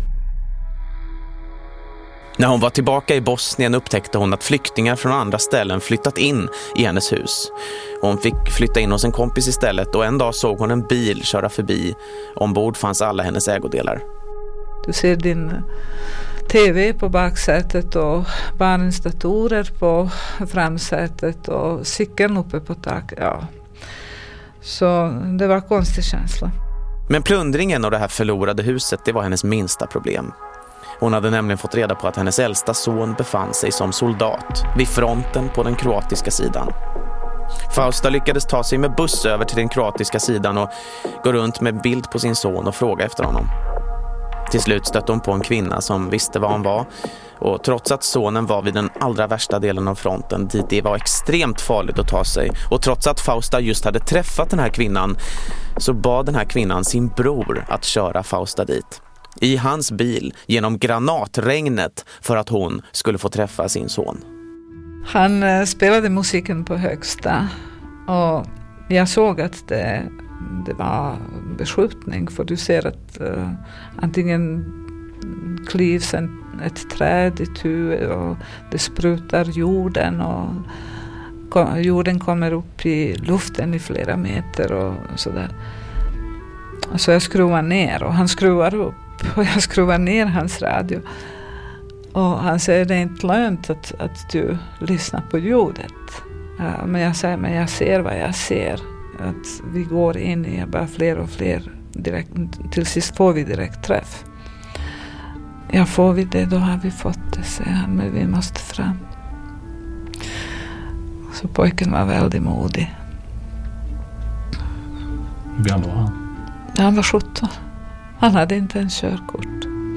När hon var tillbaka i Bosnien upptäckte hon att flyktingar från andra ställen flyttat in i hennes hus. Hon fick flytta in hos en kompis istället och en dag såg hon en bil köra förbi. Ombord fanns alla hennes ägodelar. Du ser din tv på baksätet och barnens datorer på framsätet och cykeln uppe på taket. Ja. Så det var en konstig känsla. Men plundringen och det här förlorade huset, det var hennes minsta problem. Hon hade nämligen fått reda på att hennes äldsta son befann sig som soldat vid fronten på den kroatiska sidan. Fausta lyckades ta sig med buss över till den kroatiska sidan och gå runt med bild på sin son och fråga efter honom. Till slut stötte hon på en kvinna som visste vad han var, och trots att sonen var vid den allra värsta delen av fronten dit det var extremt farligt att ta sig, och trots att Fausta just hade träffat den här kvinnan, så bad den här kvinnan sin bror att köra Fausta dit. I hans bil genom granatregnet för att hon skulle få träffa sin son. Han spelade musiken på högsta och jag såg att det var beskjutning, för du ser att antingen klivs ett träd i tu och det sprutar jorden och jorden kommer upp i luften i flera meter och sådär. Så jag skruvar ner och han skruvar upp och jag skruvar ner hans radio. Och han säger det är inte lönt att du lyssnar på ljudet. Men jag säger, men jag ser vad jag ser. Att vi går in i bara fler och fler direkt. Till sist får vi direkt träff. Ja, får vi det, då har vi fått det, säger han. Men vi måste fram. Så pojken var väldigt modig. Hur gammal var han? Han var 17. Han hade inte en körkort.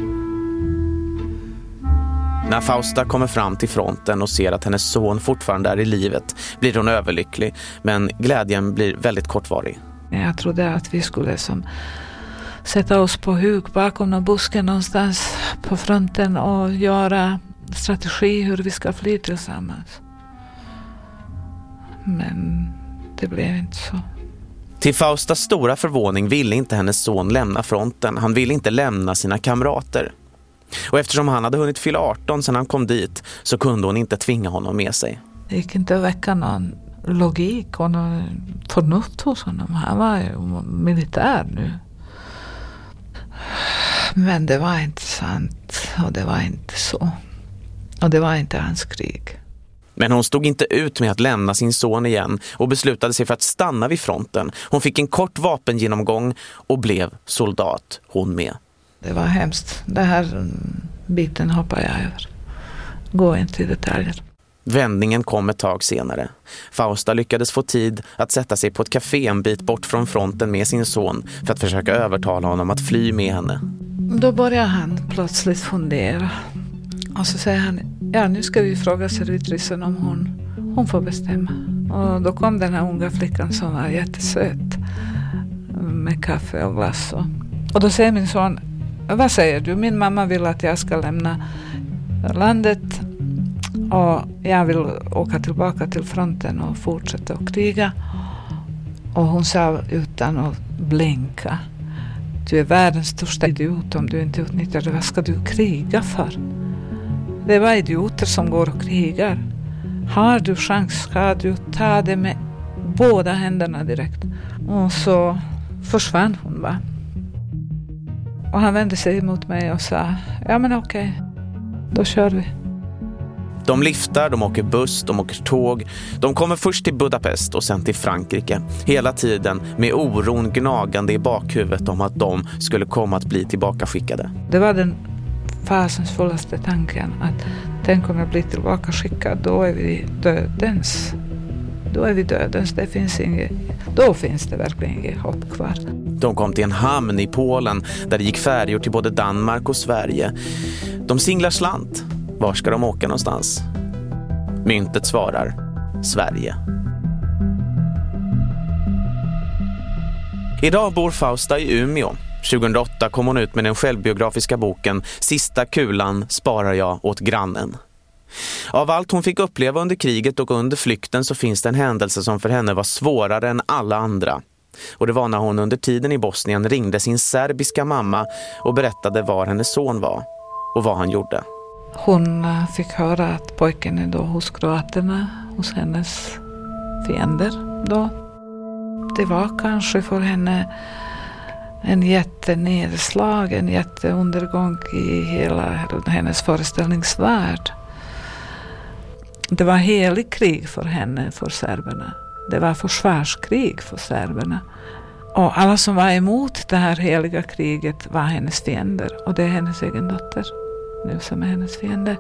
När Fausta kommer fram till fronten och ser att hennes son fortfarande är i livet blir hon överlycklig, men glädjen blir väldigt kortvarig. Jag trodde att vi skulle sätta oss på huk bakom någon busken någonstans på fronten och göra strategi hur vi ska fly tillsammans. Men det blev inte så. Till Faustas stora förvåning ville inte hennes son lämna fronten. Han ville inte lämna sina kamrater. Och eftersom han hade hunnit fylla 18 sedan han kom dit så kunde hon inte tvinga honom med sig. Det gick inte att väcka någon logik och någon förnuft hos honom. Han var ju militär nu. Men det var inte sant och det var inte så. Och det var inte hans krig. Men hon stod inte ut med att lämna sin son igen och beslutade sig för att stanna vid fronten. Hon fick en kort vapengenomgång och blev soldat, hon med. Det var hemskt. Den här biten hoppar jag över. Gå inte i detaljer. Vändningen kom ett tag senare. Fausta lyckades få tid att sätta sig på ett café en bit bort från fronten med sin son för att försöka övertala honom att fly med henne. Då börjar han plötsligt fundera. Och så säger han, ja nu ska vi fråga servitrisen om hon får bestämma. Och då kom den här unga flickan som var jättesöt med kaffe och glass. Och då säger min son, vad säger du? Min mamma vill att jag ska lämna landet och jag vill åka tillbaka till fronten och fortsätta att kriga. Och hon sa utan att blinka, du är världens största idiot om du inte utnyttjar det. Vad ska du kriga för? Det är bara idioter som går och krigar. Har du chans ska du ta det med båda händerna direkt. Och så försvann hon va. Och han vände sig mot mig och sa, ja men okej, då kör vi. De liftar, de åker buss, de åker tåg. De kommer först till Budapest och sen till Frankrike. Hela tiden med oron gnagande i bakhuvudet om att de skulle komma att bli tillbakaskickade. Det var den fasensfullaste tanken att tänk om jag blir tillbakaskickad, då är vi dödens. Då är vi dödens, då finns det verkligen inget hopp kvar. De kom till en hamn i Polen där det gick färjor till både Danmark och Sverige. De singlar slant. Var ska de åka någonstans? Myntet svarar Sverige. Idag bor Fausta i Umeå. 2008 kom hon ut med den självbiografiska boken Sista kulan sparar jag åt grannen. Av allt hon fick uppleva under kriget och under flykten så finns det en händelse som för henne var svårare än alla andra. Och det var när hon under tiden i Bosnien ringde sin serbiska mamma och berättade var hennes son var och vad han gjorde. Hon fick höra att pojken är då hos kroaterna, hos hennes fiender då. Det var kanske för henne en jättenedslag, en jätteundergång i hela hennes föreställningsvärld. Det var helig krig för henne, för serberna. Det var försvarskrig för serberna. Och alla som var emot det här heliga kriget var hennes fiender. Och det är hennes egen dotter nu som är hennes fiende.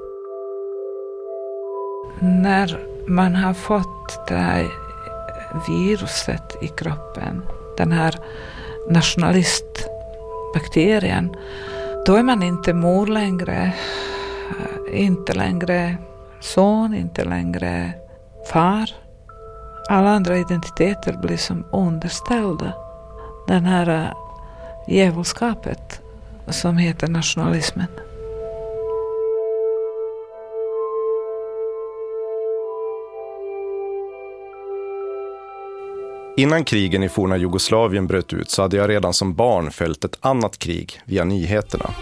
När man har fått det här viruset i kroppen, den här nationalistbakterien, då är man inte mor längre, inte längre son, inte längre far. Alla andra identiteter blir som underställda. Den här djävulskapet som heter nationalismen. Innan krigen i forna Jugoslavien bröt ut så hade jag redan som barn följt ett annat krig via nyheterna.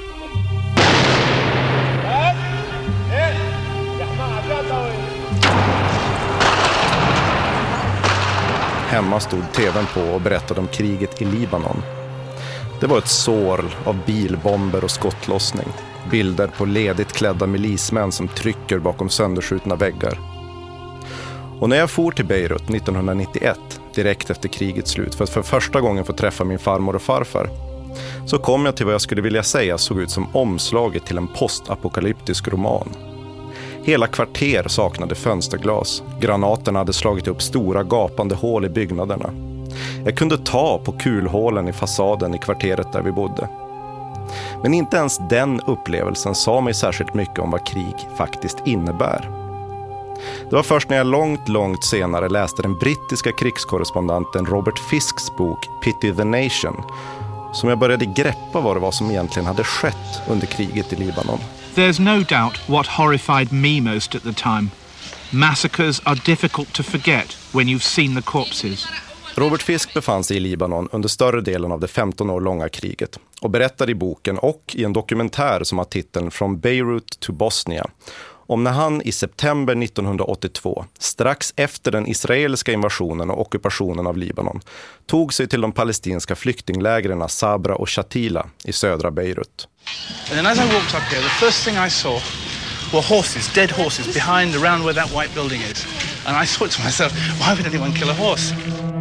Hemma stod tvn på och berättade om kriget i Libanon. Det var ett sorl av bilbomber och skottlossning. Bilder på ledigt klädda milismän som trycker bakom sönderskjutna väggar. Och när jag for till Beirut 1991, direkt efter krigets slut, för att för första gången få träffa min farmor och farfar, så kom jag till vad jag skulle vilja säga såg ut som omslaget till en postapokalyptisk roman. Hela kvarter saknade fönsterglas. Granaterna hade slagit upp stora gapande hål i byggnaderna. Jag kunde ta på kulhålen i fasaden i kvarteret där vi bodde. Men inte ens den upplevelsen sa mig särskilt mycket om vad krig faktiskt innebär. Det var först när jag långt senare läste den brittiska krigskorrespondenten Robert Fisks bok Pity the Nation som jag började greppa vad det var som egentligen hade skett under kriget i Libanon. There's no doubt what horrified me most at the time. Massacres are difficult to forget when you've seen the corpses. Robert Fisk befann sig i Libanon under större delen av det 15 år långa kriget och berättar i boken och i en dokumentär som har titeln From Beirut to Bosnia om när han i september 1982, strax efter den israeliska invasionen och ockupationen av Libanon, tog sig till de palestinska flyktinglägren Sabra och Shatila i södra Beirut. And then as I walked up here, the first thing I saw were horses, dead horses, around where that white building is. And I thought to myself, why would anyone kill a horse?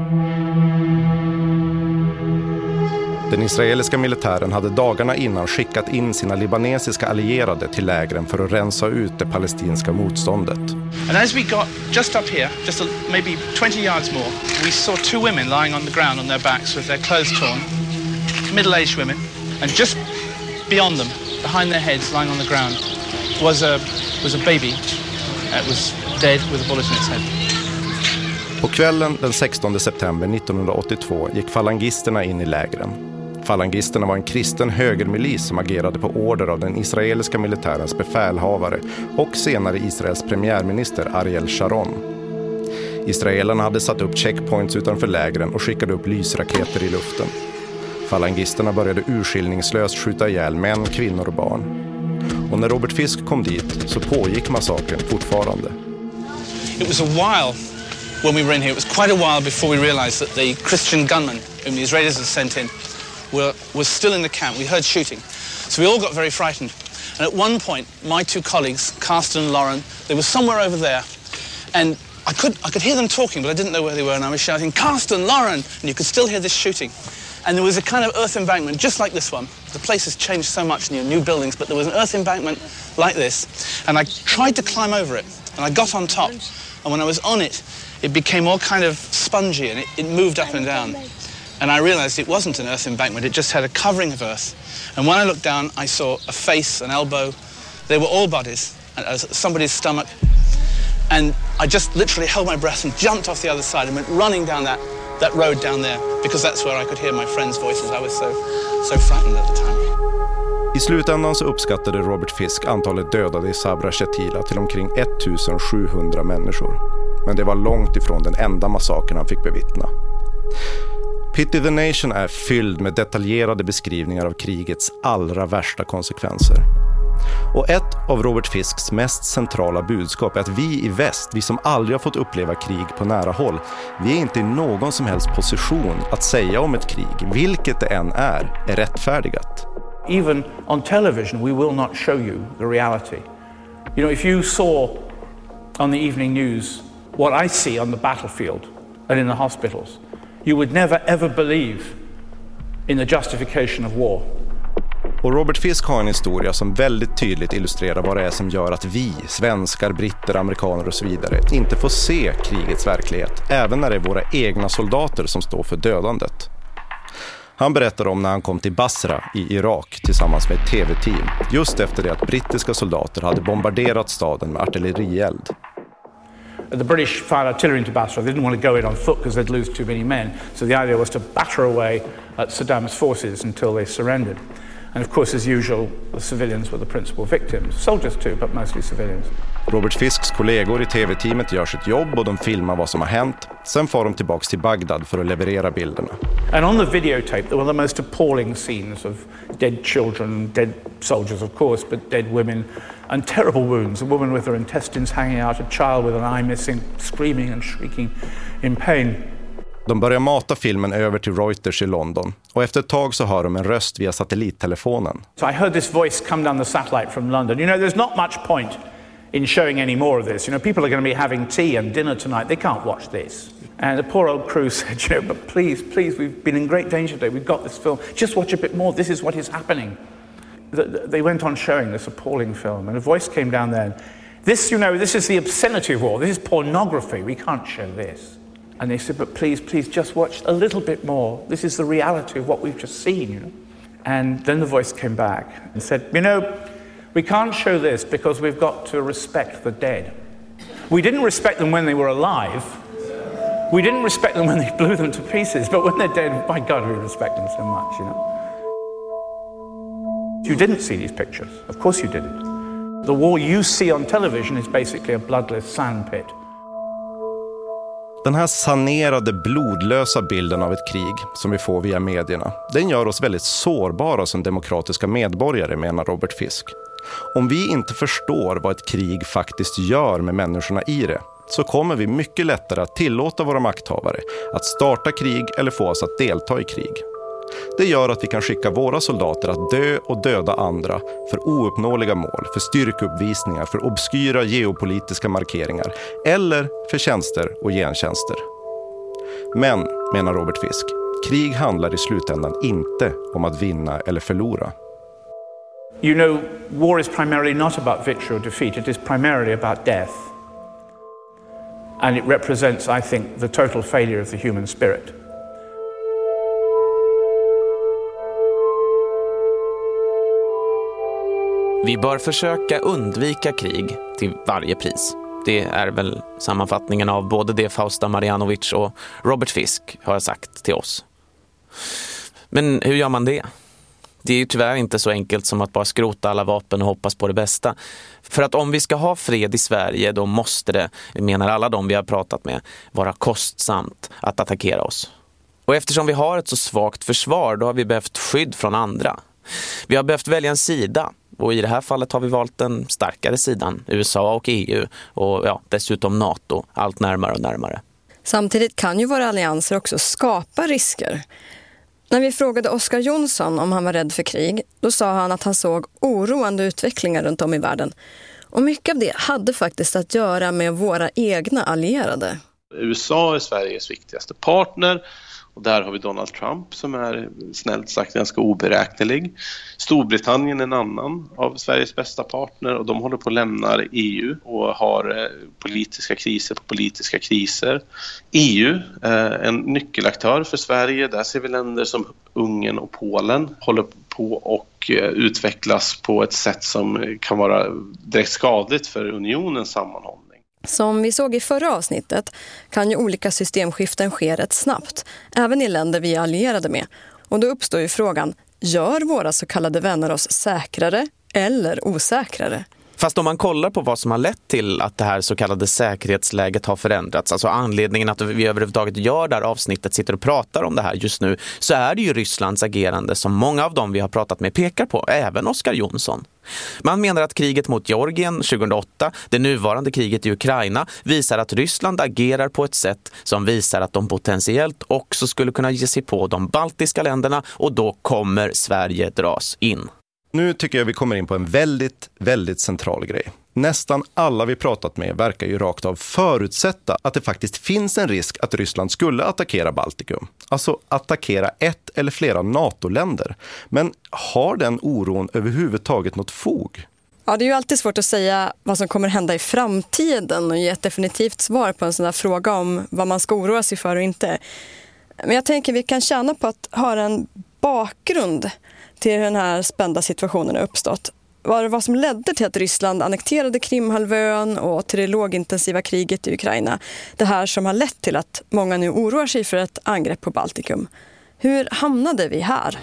Den israeliska militären hade dagarna innan skickat in sina libanesiska allierade till lägren för att rensa ut det palestinska motståndet. And as we got just up here, maybe 20 yards more, we saw two women lying on the ground on their backs with their clothes torn, middle-aged women, and just beyond them, behind their heads, lying on the ground, was a baby. It was dead with a bullet in its head. På kvällen den 16 september 1982 gick falangisterna in i lägren. Falangisterna var en kristen högermilis som agerade på order av den israeliska militärens befälhavare och senare Israels premiärminister Ariel Sharon. Israelerna hade satt upp checkpoints utanför lägren och skickade upp lysraketer i luften. Falangisterna började urskillningslöst skjuta ihjäl män, kvinnor och barn. Och när Robert Fisk kom dit så pågick massakern fortfarande. It was a while when we were in here. It was quite a while before we realized that the Christian gunmen whom the Israelis had sent in were still in the camp. We heard shooting. So we all got very frightened. And at one point, my two colleagues, Carsten and Lauren, they were somewhere over there. And I could hear them talking, but I didn't know where they were. And I was shouting, Carsten, Lauren! And you could still hear this shooting. And there was a kind of earth embankment, just like this one. The place has changed so much, new buildings, but there was an earth embankment like this. And I tried to climb over it. And I got on top. And when I was on it, it became all kind of spongy and it moved up and down. And I realized it wasn't an earth embankment, it just had a covering of earth. And when I looked down, I saw a face, an elbow. They were all bodies, and somebody's stomach. And I just literally held my breath and jumped off the other side and went running down that road down there, because that's where I could hear my friends' voices. I was so frightened at the time. I slutändan så uppskattade Robert Fisk antalet dödade i Sabra Shatila till omkring 1700 människor. Men det var långt ifrån den enda massakern han fick bevittna. Pity the Nation är fylld med detaljerade beskrivningar av krigets allra värsta konsekvenser. Och ett av Robert Fisks mest centrala budskap är att vi i väst, vi som aldrig har fått uppleva krig på nära håll, vi är inte i någon som helst position att säga om ett krig, vilket det än är rättfärdigat. Even on television we will not show you the reality. You know, if you saw on the evening news what I see on the battlefield and in the hospitals, you would never ever believe in the justification of war. Och Robert Fisk har en historia som väldigt tydligt illustrerar vad det är som gör att vi, svenskar, britter, amerikaner och så vidare, inte får se krigets verklighet, även när det är våra egna soldater som står för dödandet. Han berättar om när han kom till Basra i Irak tillsammans med ett tv-team, just efter det att brittiska soldater hade bombarderat staden med artillerield. The British fired artillery into Basra. They didn't want to go in on foot because they'd lose too many men. So the idea was to batter away at Saddam's forces until they surrendered. And of course, as usual, the civilians were the principal victims. Soldiers too, but mostly civilians. Robert Fisks kollegor i tv-teamet gör sitt jobb och de filmar vad som har hänt. Sen far de tillbaks till Bagdad för att leverera bilderna. And on the videotape, there were the most appalling scenes of dead children, dead soldiers of course, but dead women, and terrible wounds. A woman with her intestines hanging out, a child with an eye missing, screaming and shrieking in pain. De börjar mata filmen över till Reuters i London och efter ett tag så hör de en röst via satellittelefonen. So I heard this voice come down the satellite from London. You know, there's not much point in showing any more of this. You know, people are going to be having tea and dinner tonight. They can't watch this. And the poor old crew said, you know, but please, we've been in great danger today. We've got this film. Just watch a bit more. This is what is happening. They went on showing this appalling film and a voice came down there. This, you know, this is the obscenity of war. This is pornography. We can't show this. And they said, but please, just watch a little bit more. This is the reality of what we've just seen, you know. And then the voice came back and said, you know, we can't show this because we've got to respect the dead. We didn't respect them when they were alive. We didn't respect them when they blew them to pieces, but when they're dead, my God, we respect them so much, you know. You didn't see these pictures. Of course you didn't. The war you see on television is basically a bloodless sandpit. Den här sanerade, blodlösa bilden av ett krig som vi får via medierna, den gör oss väldigt sårbara som demokratiska medborgare, menar Robert Fisk. Om vi inte förstår vad ett krig faktiskt gör med människorna i det, så kommer vi mycket lättare att tillåta våra makthavare att starta krig eller få oss att delta i krig. Det gör att vi kan skicka våra soldater att dö och döda andra för ouppnåeliga mål, för styrkeuppvisningar, för obskyra geopolitiska markeringar eller för tjänster och gentjänster. Men, menar Robert Fisk, krig handlar i slutändan inte om att vinna eller förlora. You know, war is primarily not about victory or defeat. It is primarily about death. And it represents, I think, the total failure of the human spirit. Vi bör försöka undvika krig till varje pris. Det är väl sammanfattningen av både det Fausta Marianovic och Robert Fisk har sagt till oss. Men hur gör man det? Det är ju tyvärr inte så enkelt som att bara skrota alla vapen och hoppas på det bästa. För att om vi ska ha fred i Sverige, då måste det, menar alla de vi har pratat med, vara kostsamt att attackera oss. Och eftersom vi har ett så svagt försvar, då har vi behövt skydd från andra. Vi har behövt välja en sida. Och i det här fallet har vi valt den starkare sidan, USA och EU och dessutom NATO, allt närmare och närmare. Samtidigt kan ju våra allianser också skapa risker. När vi frågade Oscar Jonsson om han var rädd för krig, då sa han att han såg oroande utvecklingar runt om i världen. Och mycket av det hade faktiskt att göra med våra egna allierade. USA är Sveriges viktigaste partner. Och där har vi Donald Trump som är snällt sagt ganska oberäknelig. Storbritannien är en annan av Sveriges bästa partner och de håller på att lämna EU och har politiska kriser på politiska kriser. EU är en nyckelaktör för Sverige. Där ser vi länder som Ungern och Polen håller på och utvecklas på ett sätt som kan vara direkt skadligt för unionens sammanhållning. Som vi såg i förra avsnittet kan ju olika systemskiften ske rätt snabbt, även i länder vi är allierade med. Och då uppstår ju frågan, gör våra så kallade vänner oss säkrare eller osäkrare? Fast om man kollar på vad som har lett till att det här så kallade säkerhetsläget har förändrats, alltså anledningen att vi överhuvudtaget gör det här avsnittet, sitter och pratar om det här just nu, så är det ju Rysslands agerande som många av dem vi har pratat med pekar på, även Oscar Jonsson. Man menar att kriget mot Georgien 2008, det nuvarande kriget i Ukraina, visar att Ryssland agerar på ett sätt som visar att de potentiellt också skulle kunna ge sig på de baltiska länderna och då kommer Sverige dras in. Nu tycker jag vi kommer in på en väldigt, väldigt central grej. Nästan alla vi pratat med verkar ju rakt av förutsätta att det faktiskt finns en risk att Ryssland skulle attackera Baltikum. Alltså attackera ett eller flera NATO-länder. Men har den oron överhuvudtaget något fog? Ja, det är ju alltid svårt att säga vad som kommer hända i framtiden och ge ett definitivt svar på en sån här fråga om vad man ska oroa sig för och inte. Men jag tänker vi kan tjäna på att ha en bakgrund till hur den här spända situationen har uppstått. Vad som ledde till att Ryssland annekterade Krimhalvön och till det lågintensiva kriget i Ukraina. Det här som har lett till att många nu oroar sig för ett angrepp på Baltikum. Hur hamnade vi här?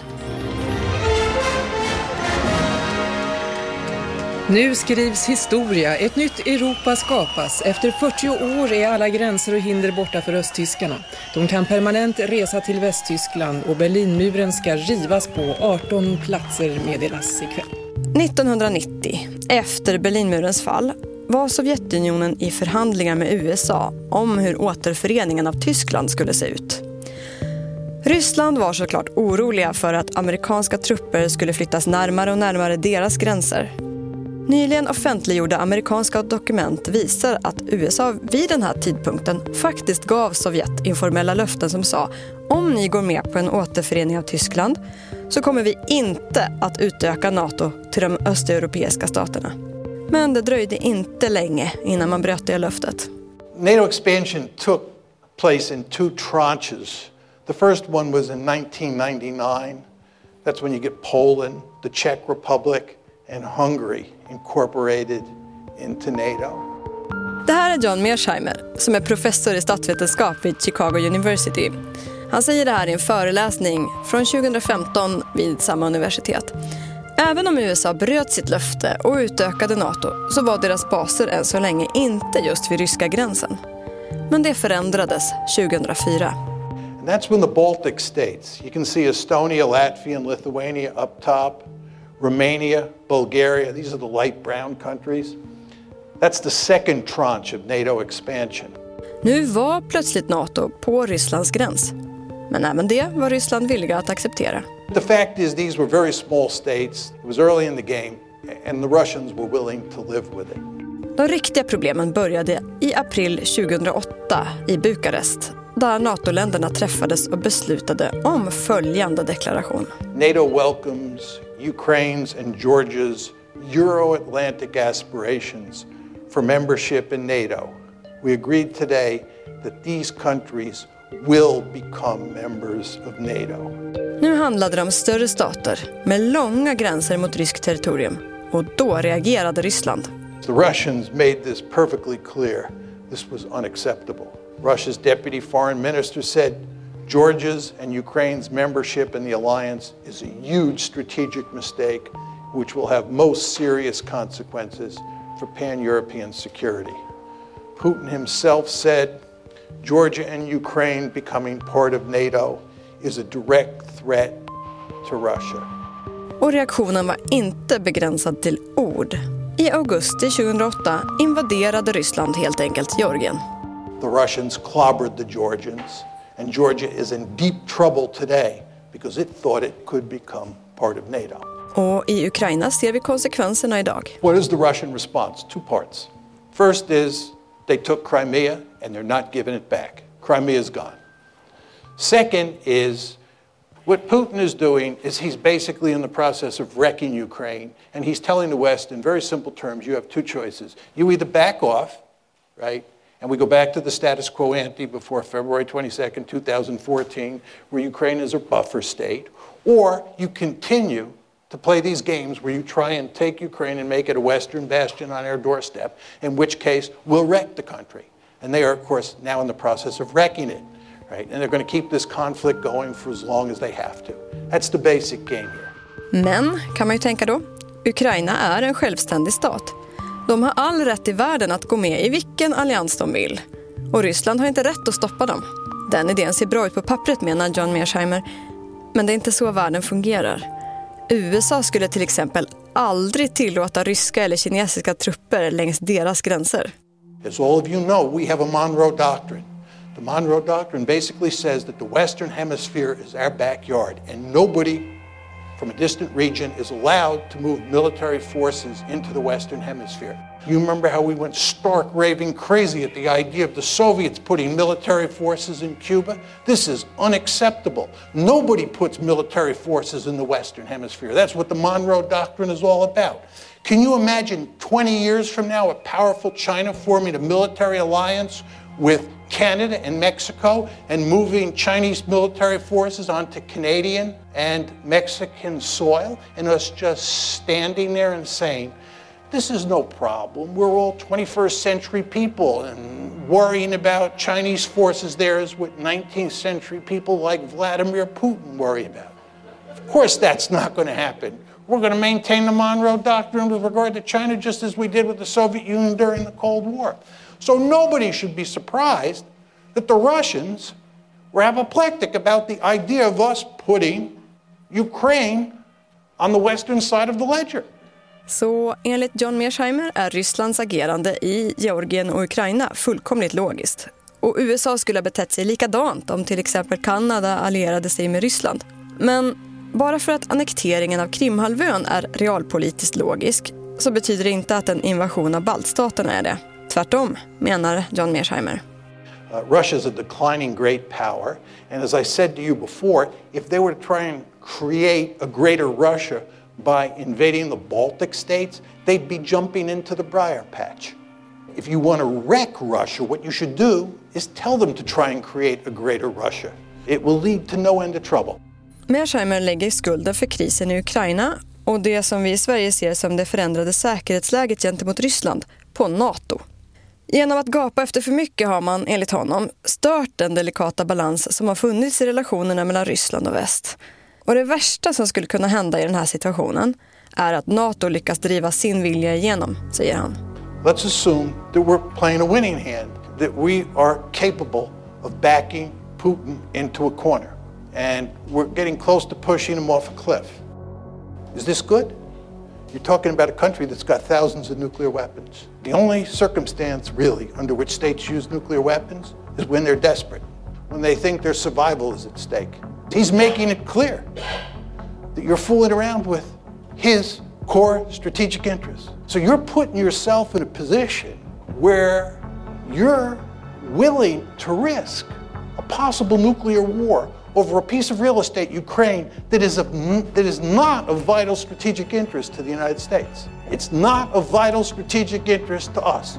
Nu skrivs historia. Ett nytt Europa skapas. Efter 40 år är alla gränser och hinder borta för östtyskarna. De kan permanent resa till Västtyskland och Berlinmuren ska rivas på 18 platser meddelas ikväll. 1990, efter Berlinmurens fall, var Sovjetunionen i förhandlingar med USA om hur återföreningen av Tyskland skulle se ut. Ryssland var såklart oroliga för att amerikanska trupper skulle flyttas närmare och närmare deras gränser. Nyligen offentliggjorda amerikanska dokument visar att USA vid den här tidpunkten faktiskt gav Sovjet informella löften som sa: om ni går med på en återförening av Tyskland så kommer vi inte att utöka NATO till de östeuropeiska staterna. Men det dröjde inte länge innan man bröt det löftet. NATO expansion took place in two tranches. The first one was in 1999. That's when you get Poland, the Czech Republic and Hungary incorporated into NATO. Det här är John Mearsheimer som är professor i statsvetenskap vid Chicago University. Han säger det här i en föreläsning från 2015 vid samma universitet. Även om USA bröt sitt löfte och utökade NATO så var deras baser än så länge inte just vid ryska gränsen. Men det förändrades 2004. And that's when the Baltic states, you can see Estonia, Latvia and Lithuania up top, Romania, Bulgaria, these are the light brown countries. That's the second tranche of NATO expansion. Nu var plötsligt NATO på Rysslands gräns. Men även det var Ryssland villiga att acceptera. The fact is these were very small states. It was early in the game and the Russians were willing to live with it. De riktiga problemen började i april 2008 i Bukarest, där NATO-länderna träffades och beslutade om följande deklaration. NATO welcomes Ukraine's and Georgia's Euro-Atlantic aspirations for membership in NATO. We agreed today that these countries will become members of NATO. Nu handlade det om större stater med långa gränser mot ryskt territorium, och då reagerade Ryssland. The Russians made this perfectly clear. This was unacceptable. Russia's deputy foreign minister said Georgia's and Ukraine's membership in the alliance is a huge strategic mistake which will have most serious consequences for pan-European security. Putin himself said Georgia and Ukraine becoming part of NATO is a direct threat to Russia. Och reaktionen var inte begränsad till ord. I augusti 2008 invaderade Ryssland helt enkelt Georgien. The Russians clobbered the Georgians, and Georgia is in deep trouble today because it thought it could become part of NATO. Och i Ukraina ser vi konsekvenserna idag. What is the Russian response? Two parts. First is they took Crimea and they're not giving it back. Crimea is gone. Second is what Putin is doing is he's basically in the process of wrecking Ukraine, and he's telling the West in very simple terms, you have two choices. You either back off, right, and we go back to the status quo ante before February 22nd, 2014, where Ukraine is a buffer state, or you continue to play these games where you try and take Ukraine and make it a Western bastion on our doorstep, in which case we'll wreck the country. And they are, of course, now in the process of wrecking it. Right? And they're going to keep this conflict going for as long as they have to. That's the basic game here. Men, kan man ju tänka då, Ukraina är en självständig stat. De har all rätt i världen att gå med i vilken allians de vill. Och Ryssland har inte rätt att stoppa dem. Den idén ser bra ut på pappret, menar John Mearsheimer. Men det är inte så världen fungerar. USA skulle till exempel aldrig tillåta ryska eller kinesiska trupper längs deras gränser. As all of you know, we have a Monroe Doctrine. The Monroe Doctrine basically says that the Western Hemisphere is our backyard and nobody from a distant region is allowed to move military forces into the Western Hemisphere. You remember how we went stark raving crazy at the idea of the Soviets putting military forces in Cuba? This is unacceptable. Nobody puts military forces in the Western Hemisphere. That's what the Monroe Doctrine is all about. Can you imagine 20 years from now a powerful China forming a military alliance with Canada and Mexico and moving Chinese military forces onto Canadian and Mexican soil, and us just standing there and saying, this is no problem. We're all 21st century people, and worrying about Chinese forces there is what 19th century people like Vladimir Putin worry about. Of course that's not going to happen. We're going to maintain the Monroe Doctrine with regard to China just as we did with the Soviet Union during the Cold War. So nobody should be surprised that the Russians were apoplectic about the idea of us putting Ukraine on the western side of the ledger. Så enligt John Mearsheimer är Rysslands agerande i Georgien och Ukraina fullkomligt logiskt. Och USA skulle ha betett sig likadant om till exempel Kanada allierade sig med Ryssland. Men bara för att annekteringen av Krimhalvön är realpolitiskt logisk så betyder det inte att en invasion av baltstaterna är det. Tvärtom, menar John Mearsheimer. Russia is a declining great power, and as I said to you before, if they were to try and create a greater Russia by invading the Baltic states, they'd be jumping into the briar patch. If you want to wreck Russia, what you should do is tell them to try and create a greater Russia. It will lead to no end of trouble. Mearsheimer lägger skulden för krisen i Ukraina och det som vi i Sverige ser som det förändrade säkerhetsläget gentemot Ryssland på NATO. Genom att gapa efter för mycket har man, enligt honom, stört den delikata balans som har funnits i relationerna mellan Ryssland och väst. Och det värsta som skulle kunna hända i den här situationen är att NATO lyckas driva sin vilja igenom, säger han. Let's assume that we're playing a winning hand, that we are capable of backing Putin into a corner, and we're getting close to pushing him off a cliff. Is this good? You're talking about a country that's got thousands of nuclear weapons. The only circumstance, really, under which states use nuclear weapons is when they're desperate, when they think their survival is at stake. He's making it clear that you're fooling around with his core strategic interests. So you're putting yourself in a position where you're willing to risk a possible nuclear war over a piece of real estate, Ukraine, that is not of vital strategic interest to the United States. It's not of vital strategic interest to us.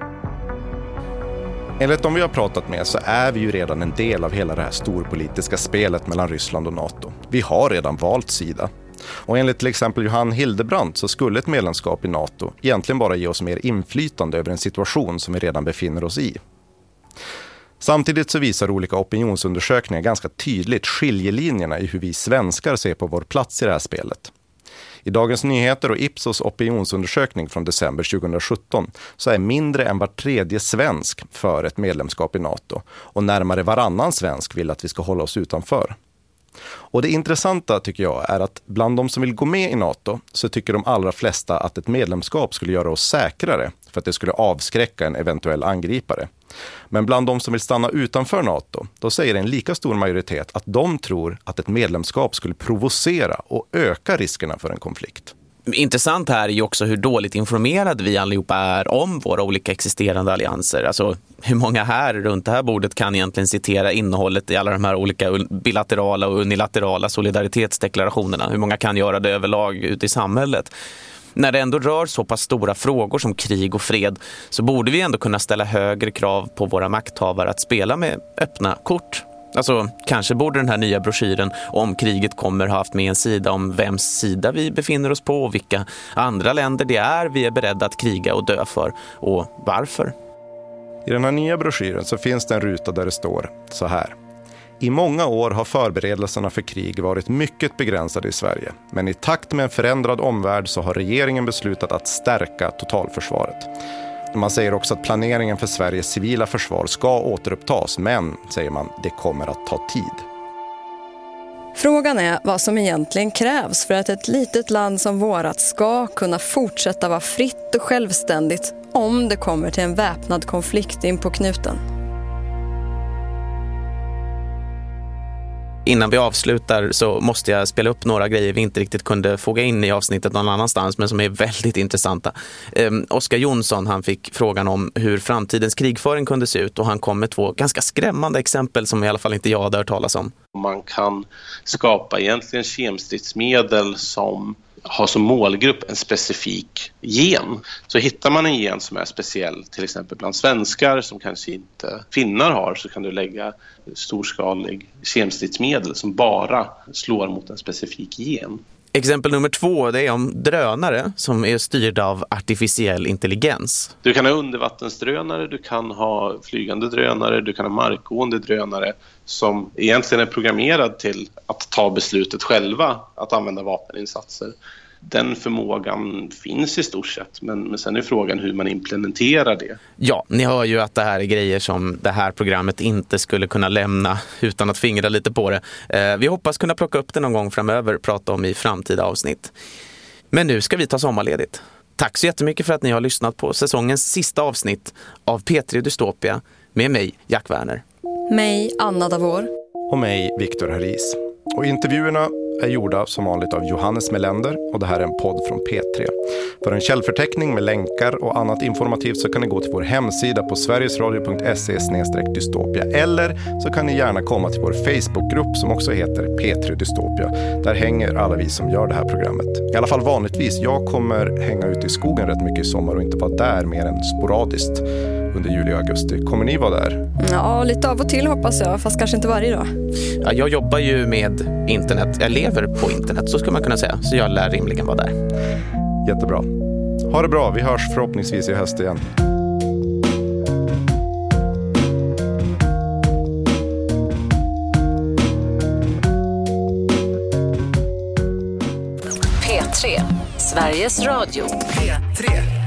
Enligt de vi har pratat med så är vi ju redan en del av hela det här storpolitiska spelet mellan Ryssland och NATO. Vi har redan valt sida. Och enligt till exempel Johan Hildebrandt så skulle ett medlemskap i NATO egentligen bara ge oss mer inflytande över en situation som vi redan befinner oss i. Samtidigt så visar olika opinionsundersökningar ganska tydligt skiljelinjerna i hur vi svenskar ser på vår plats i det här spelet. I Dagens Nyheter och Ipsos opinionsundersökning från december 2017 så är mindre än var tredje svensk för ett medlemskap i NATO och närmare varannan svensk vill att vi ska hålla oss utanför. Och det intressanta tycker jag är att bland de som vill gå med i NATO så tycker de allra flesta att ett medlemskap skulle göra oss säkrare för att det skulle avskräcka en eventuell angripare. Men bland de som vill stanna utanför NATO, då säger en lika stor majoritet att de tror att ett medlemskap skulle provocera och öka riskerna för en konflikt. Intressant här är ju också hur dåligt informerade vi allihopa är om våra olika existerande allianser. Alltså hur många här runt det här bordet kan egentligen citera innehållet i alla de här olika bilaterala och unilaterala solidaritetsdeklarationerna. Hur många kan göra det överlag ute i samhället? När det ändå rör så pass stora frågor som krig och fred så borde vi ändå kunna ställa högre krav på våra makthavare att spela med öppna kort. Alltså, kanske borde den här nya broschyren om kriget kommer ha haft med en sida om vems sida vi befinner oss på och vilka andra länder det är vi är beredda att kriga och dö för och varför. I den här nya broschyren så finns det en ruta där det står så här. I många år har förberedelserna för krig varit mycket begränsade i Sverige, men i takt med en förändrad omvärld så har regeringen beslutat att stärka totalförsvaret. Man säger också att planeringen för Sveriges civila försvar ska återupptas, men, säger man, det kommer att ta tid. Frågan är vad som egentligen krävs för att ett litet land som vårat ska kunna fortsätta vara fritt och självständigt om det kommer till en väpnad konflikt in på knuten. Innan vi avslutar så måste jag spela upp några grejer vi inte riktigt kunde foga in i avsnittet någon annanstans men som är väldigt intressanta. Oskar Jonsson, han fick frågan om hur framtidens krigföring kunde se ut och han kom med 2 ganska skrämmande exempel som i alla fall inte jag hade hört talas om. Man kan skapa egentligen kemstridsmedel som har som målgrupp en specifik gen. Så hittar man en gen som är speciell, till exempel bland svenskar som kanske inte finnar har, så kan du lägga storskalig kemstridsmedel som bara slår mot en specifik gen. Exempel nummer 2, det är om drönare som är styrda av artificiell intelligens. Du kan ha undervattensdrönare, du kan ha flygande drönare, du kan ha markgående drönare som egentligen är programmerad till att ta beslutet själva att använda vapeninsatser. Den förmågan finns i stort sett, men sen är frågan hur man implementerar det. Ja, ni hör ju att det här är grejer som det här programmet inte skulle kunna lämna utan att fingra lite på det. Vi hoppas kunna plocka upp det någon gång framöver och prata om i framtida avsnitt. Men nu ska vi ta sommarledigt. Tack så jättemycket för att ni har lyssnat på säsongens sista avsnitt av P3 Dystopia med mig, Jack Werner. Mig, Anna Davor. Och mig, Viktor Haris. Och intervjuerna är gjorda som vanligt av Johannes Melander och det här är en podd från P3. För en källförteckning med länkar och annat informativt så kan ni gå till vår hemsida på sverigesradio.se/dystopia eller så kan ni gärna komma till vår Facebookgrupp som också heter P3 Dystopia. Där hänger alla vi som gör det här programmet. I alla fall vanligtvis. Jag kommer hänga ut i skogen rätt mycket i sommar och inte vara där mer än sporadiskt under juli och augusti. Kommer ni vara där? Ja, lite av och till hoppas jag, fast kanske inte varje dag. Ja, jag jobbar ju med internet. Jag lever på internet, så skulle man kunna säga. Så jag lär rimligen vara där. Jättebra. Ha det bra. Vi hörs förhoppningsvis i höst igen. P3, Sveriges Radio. P3.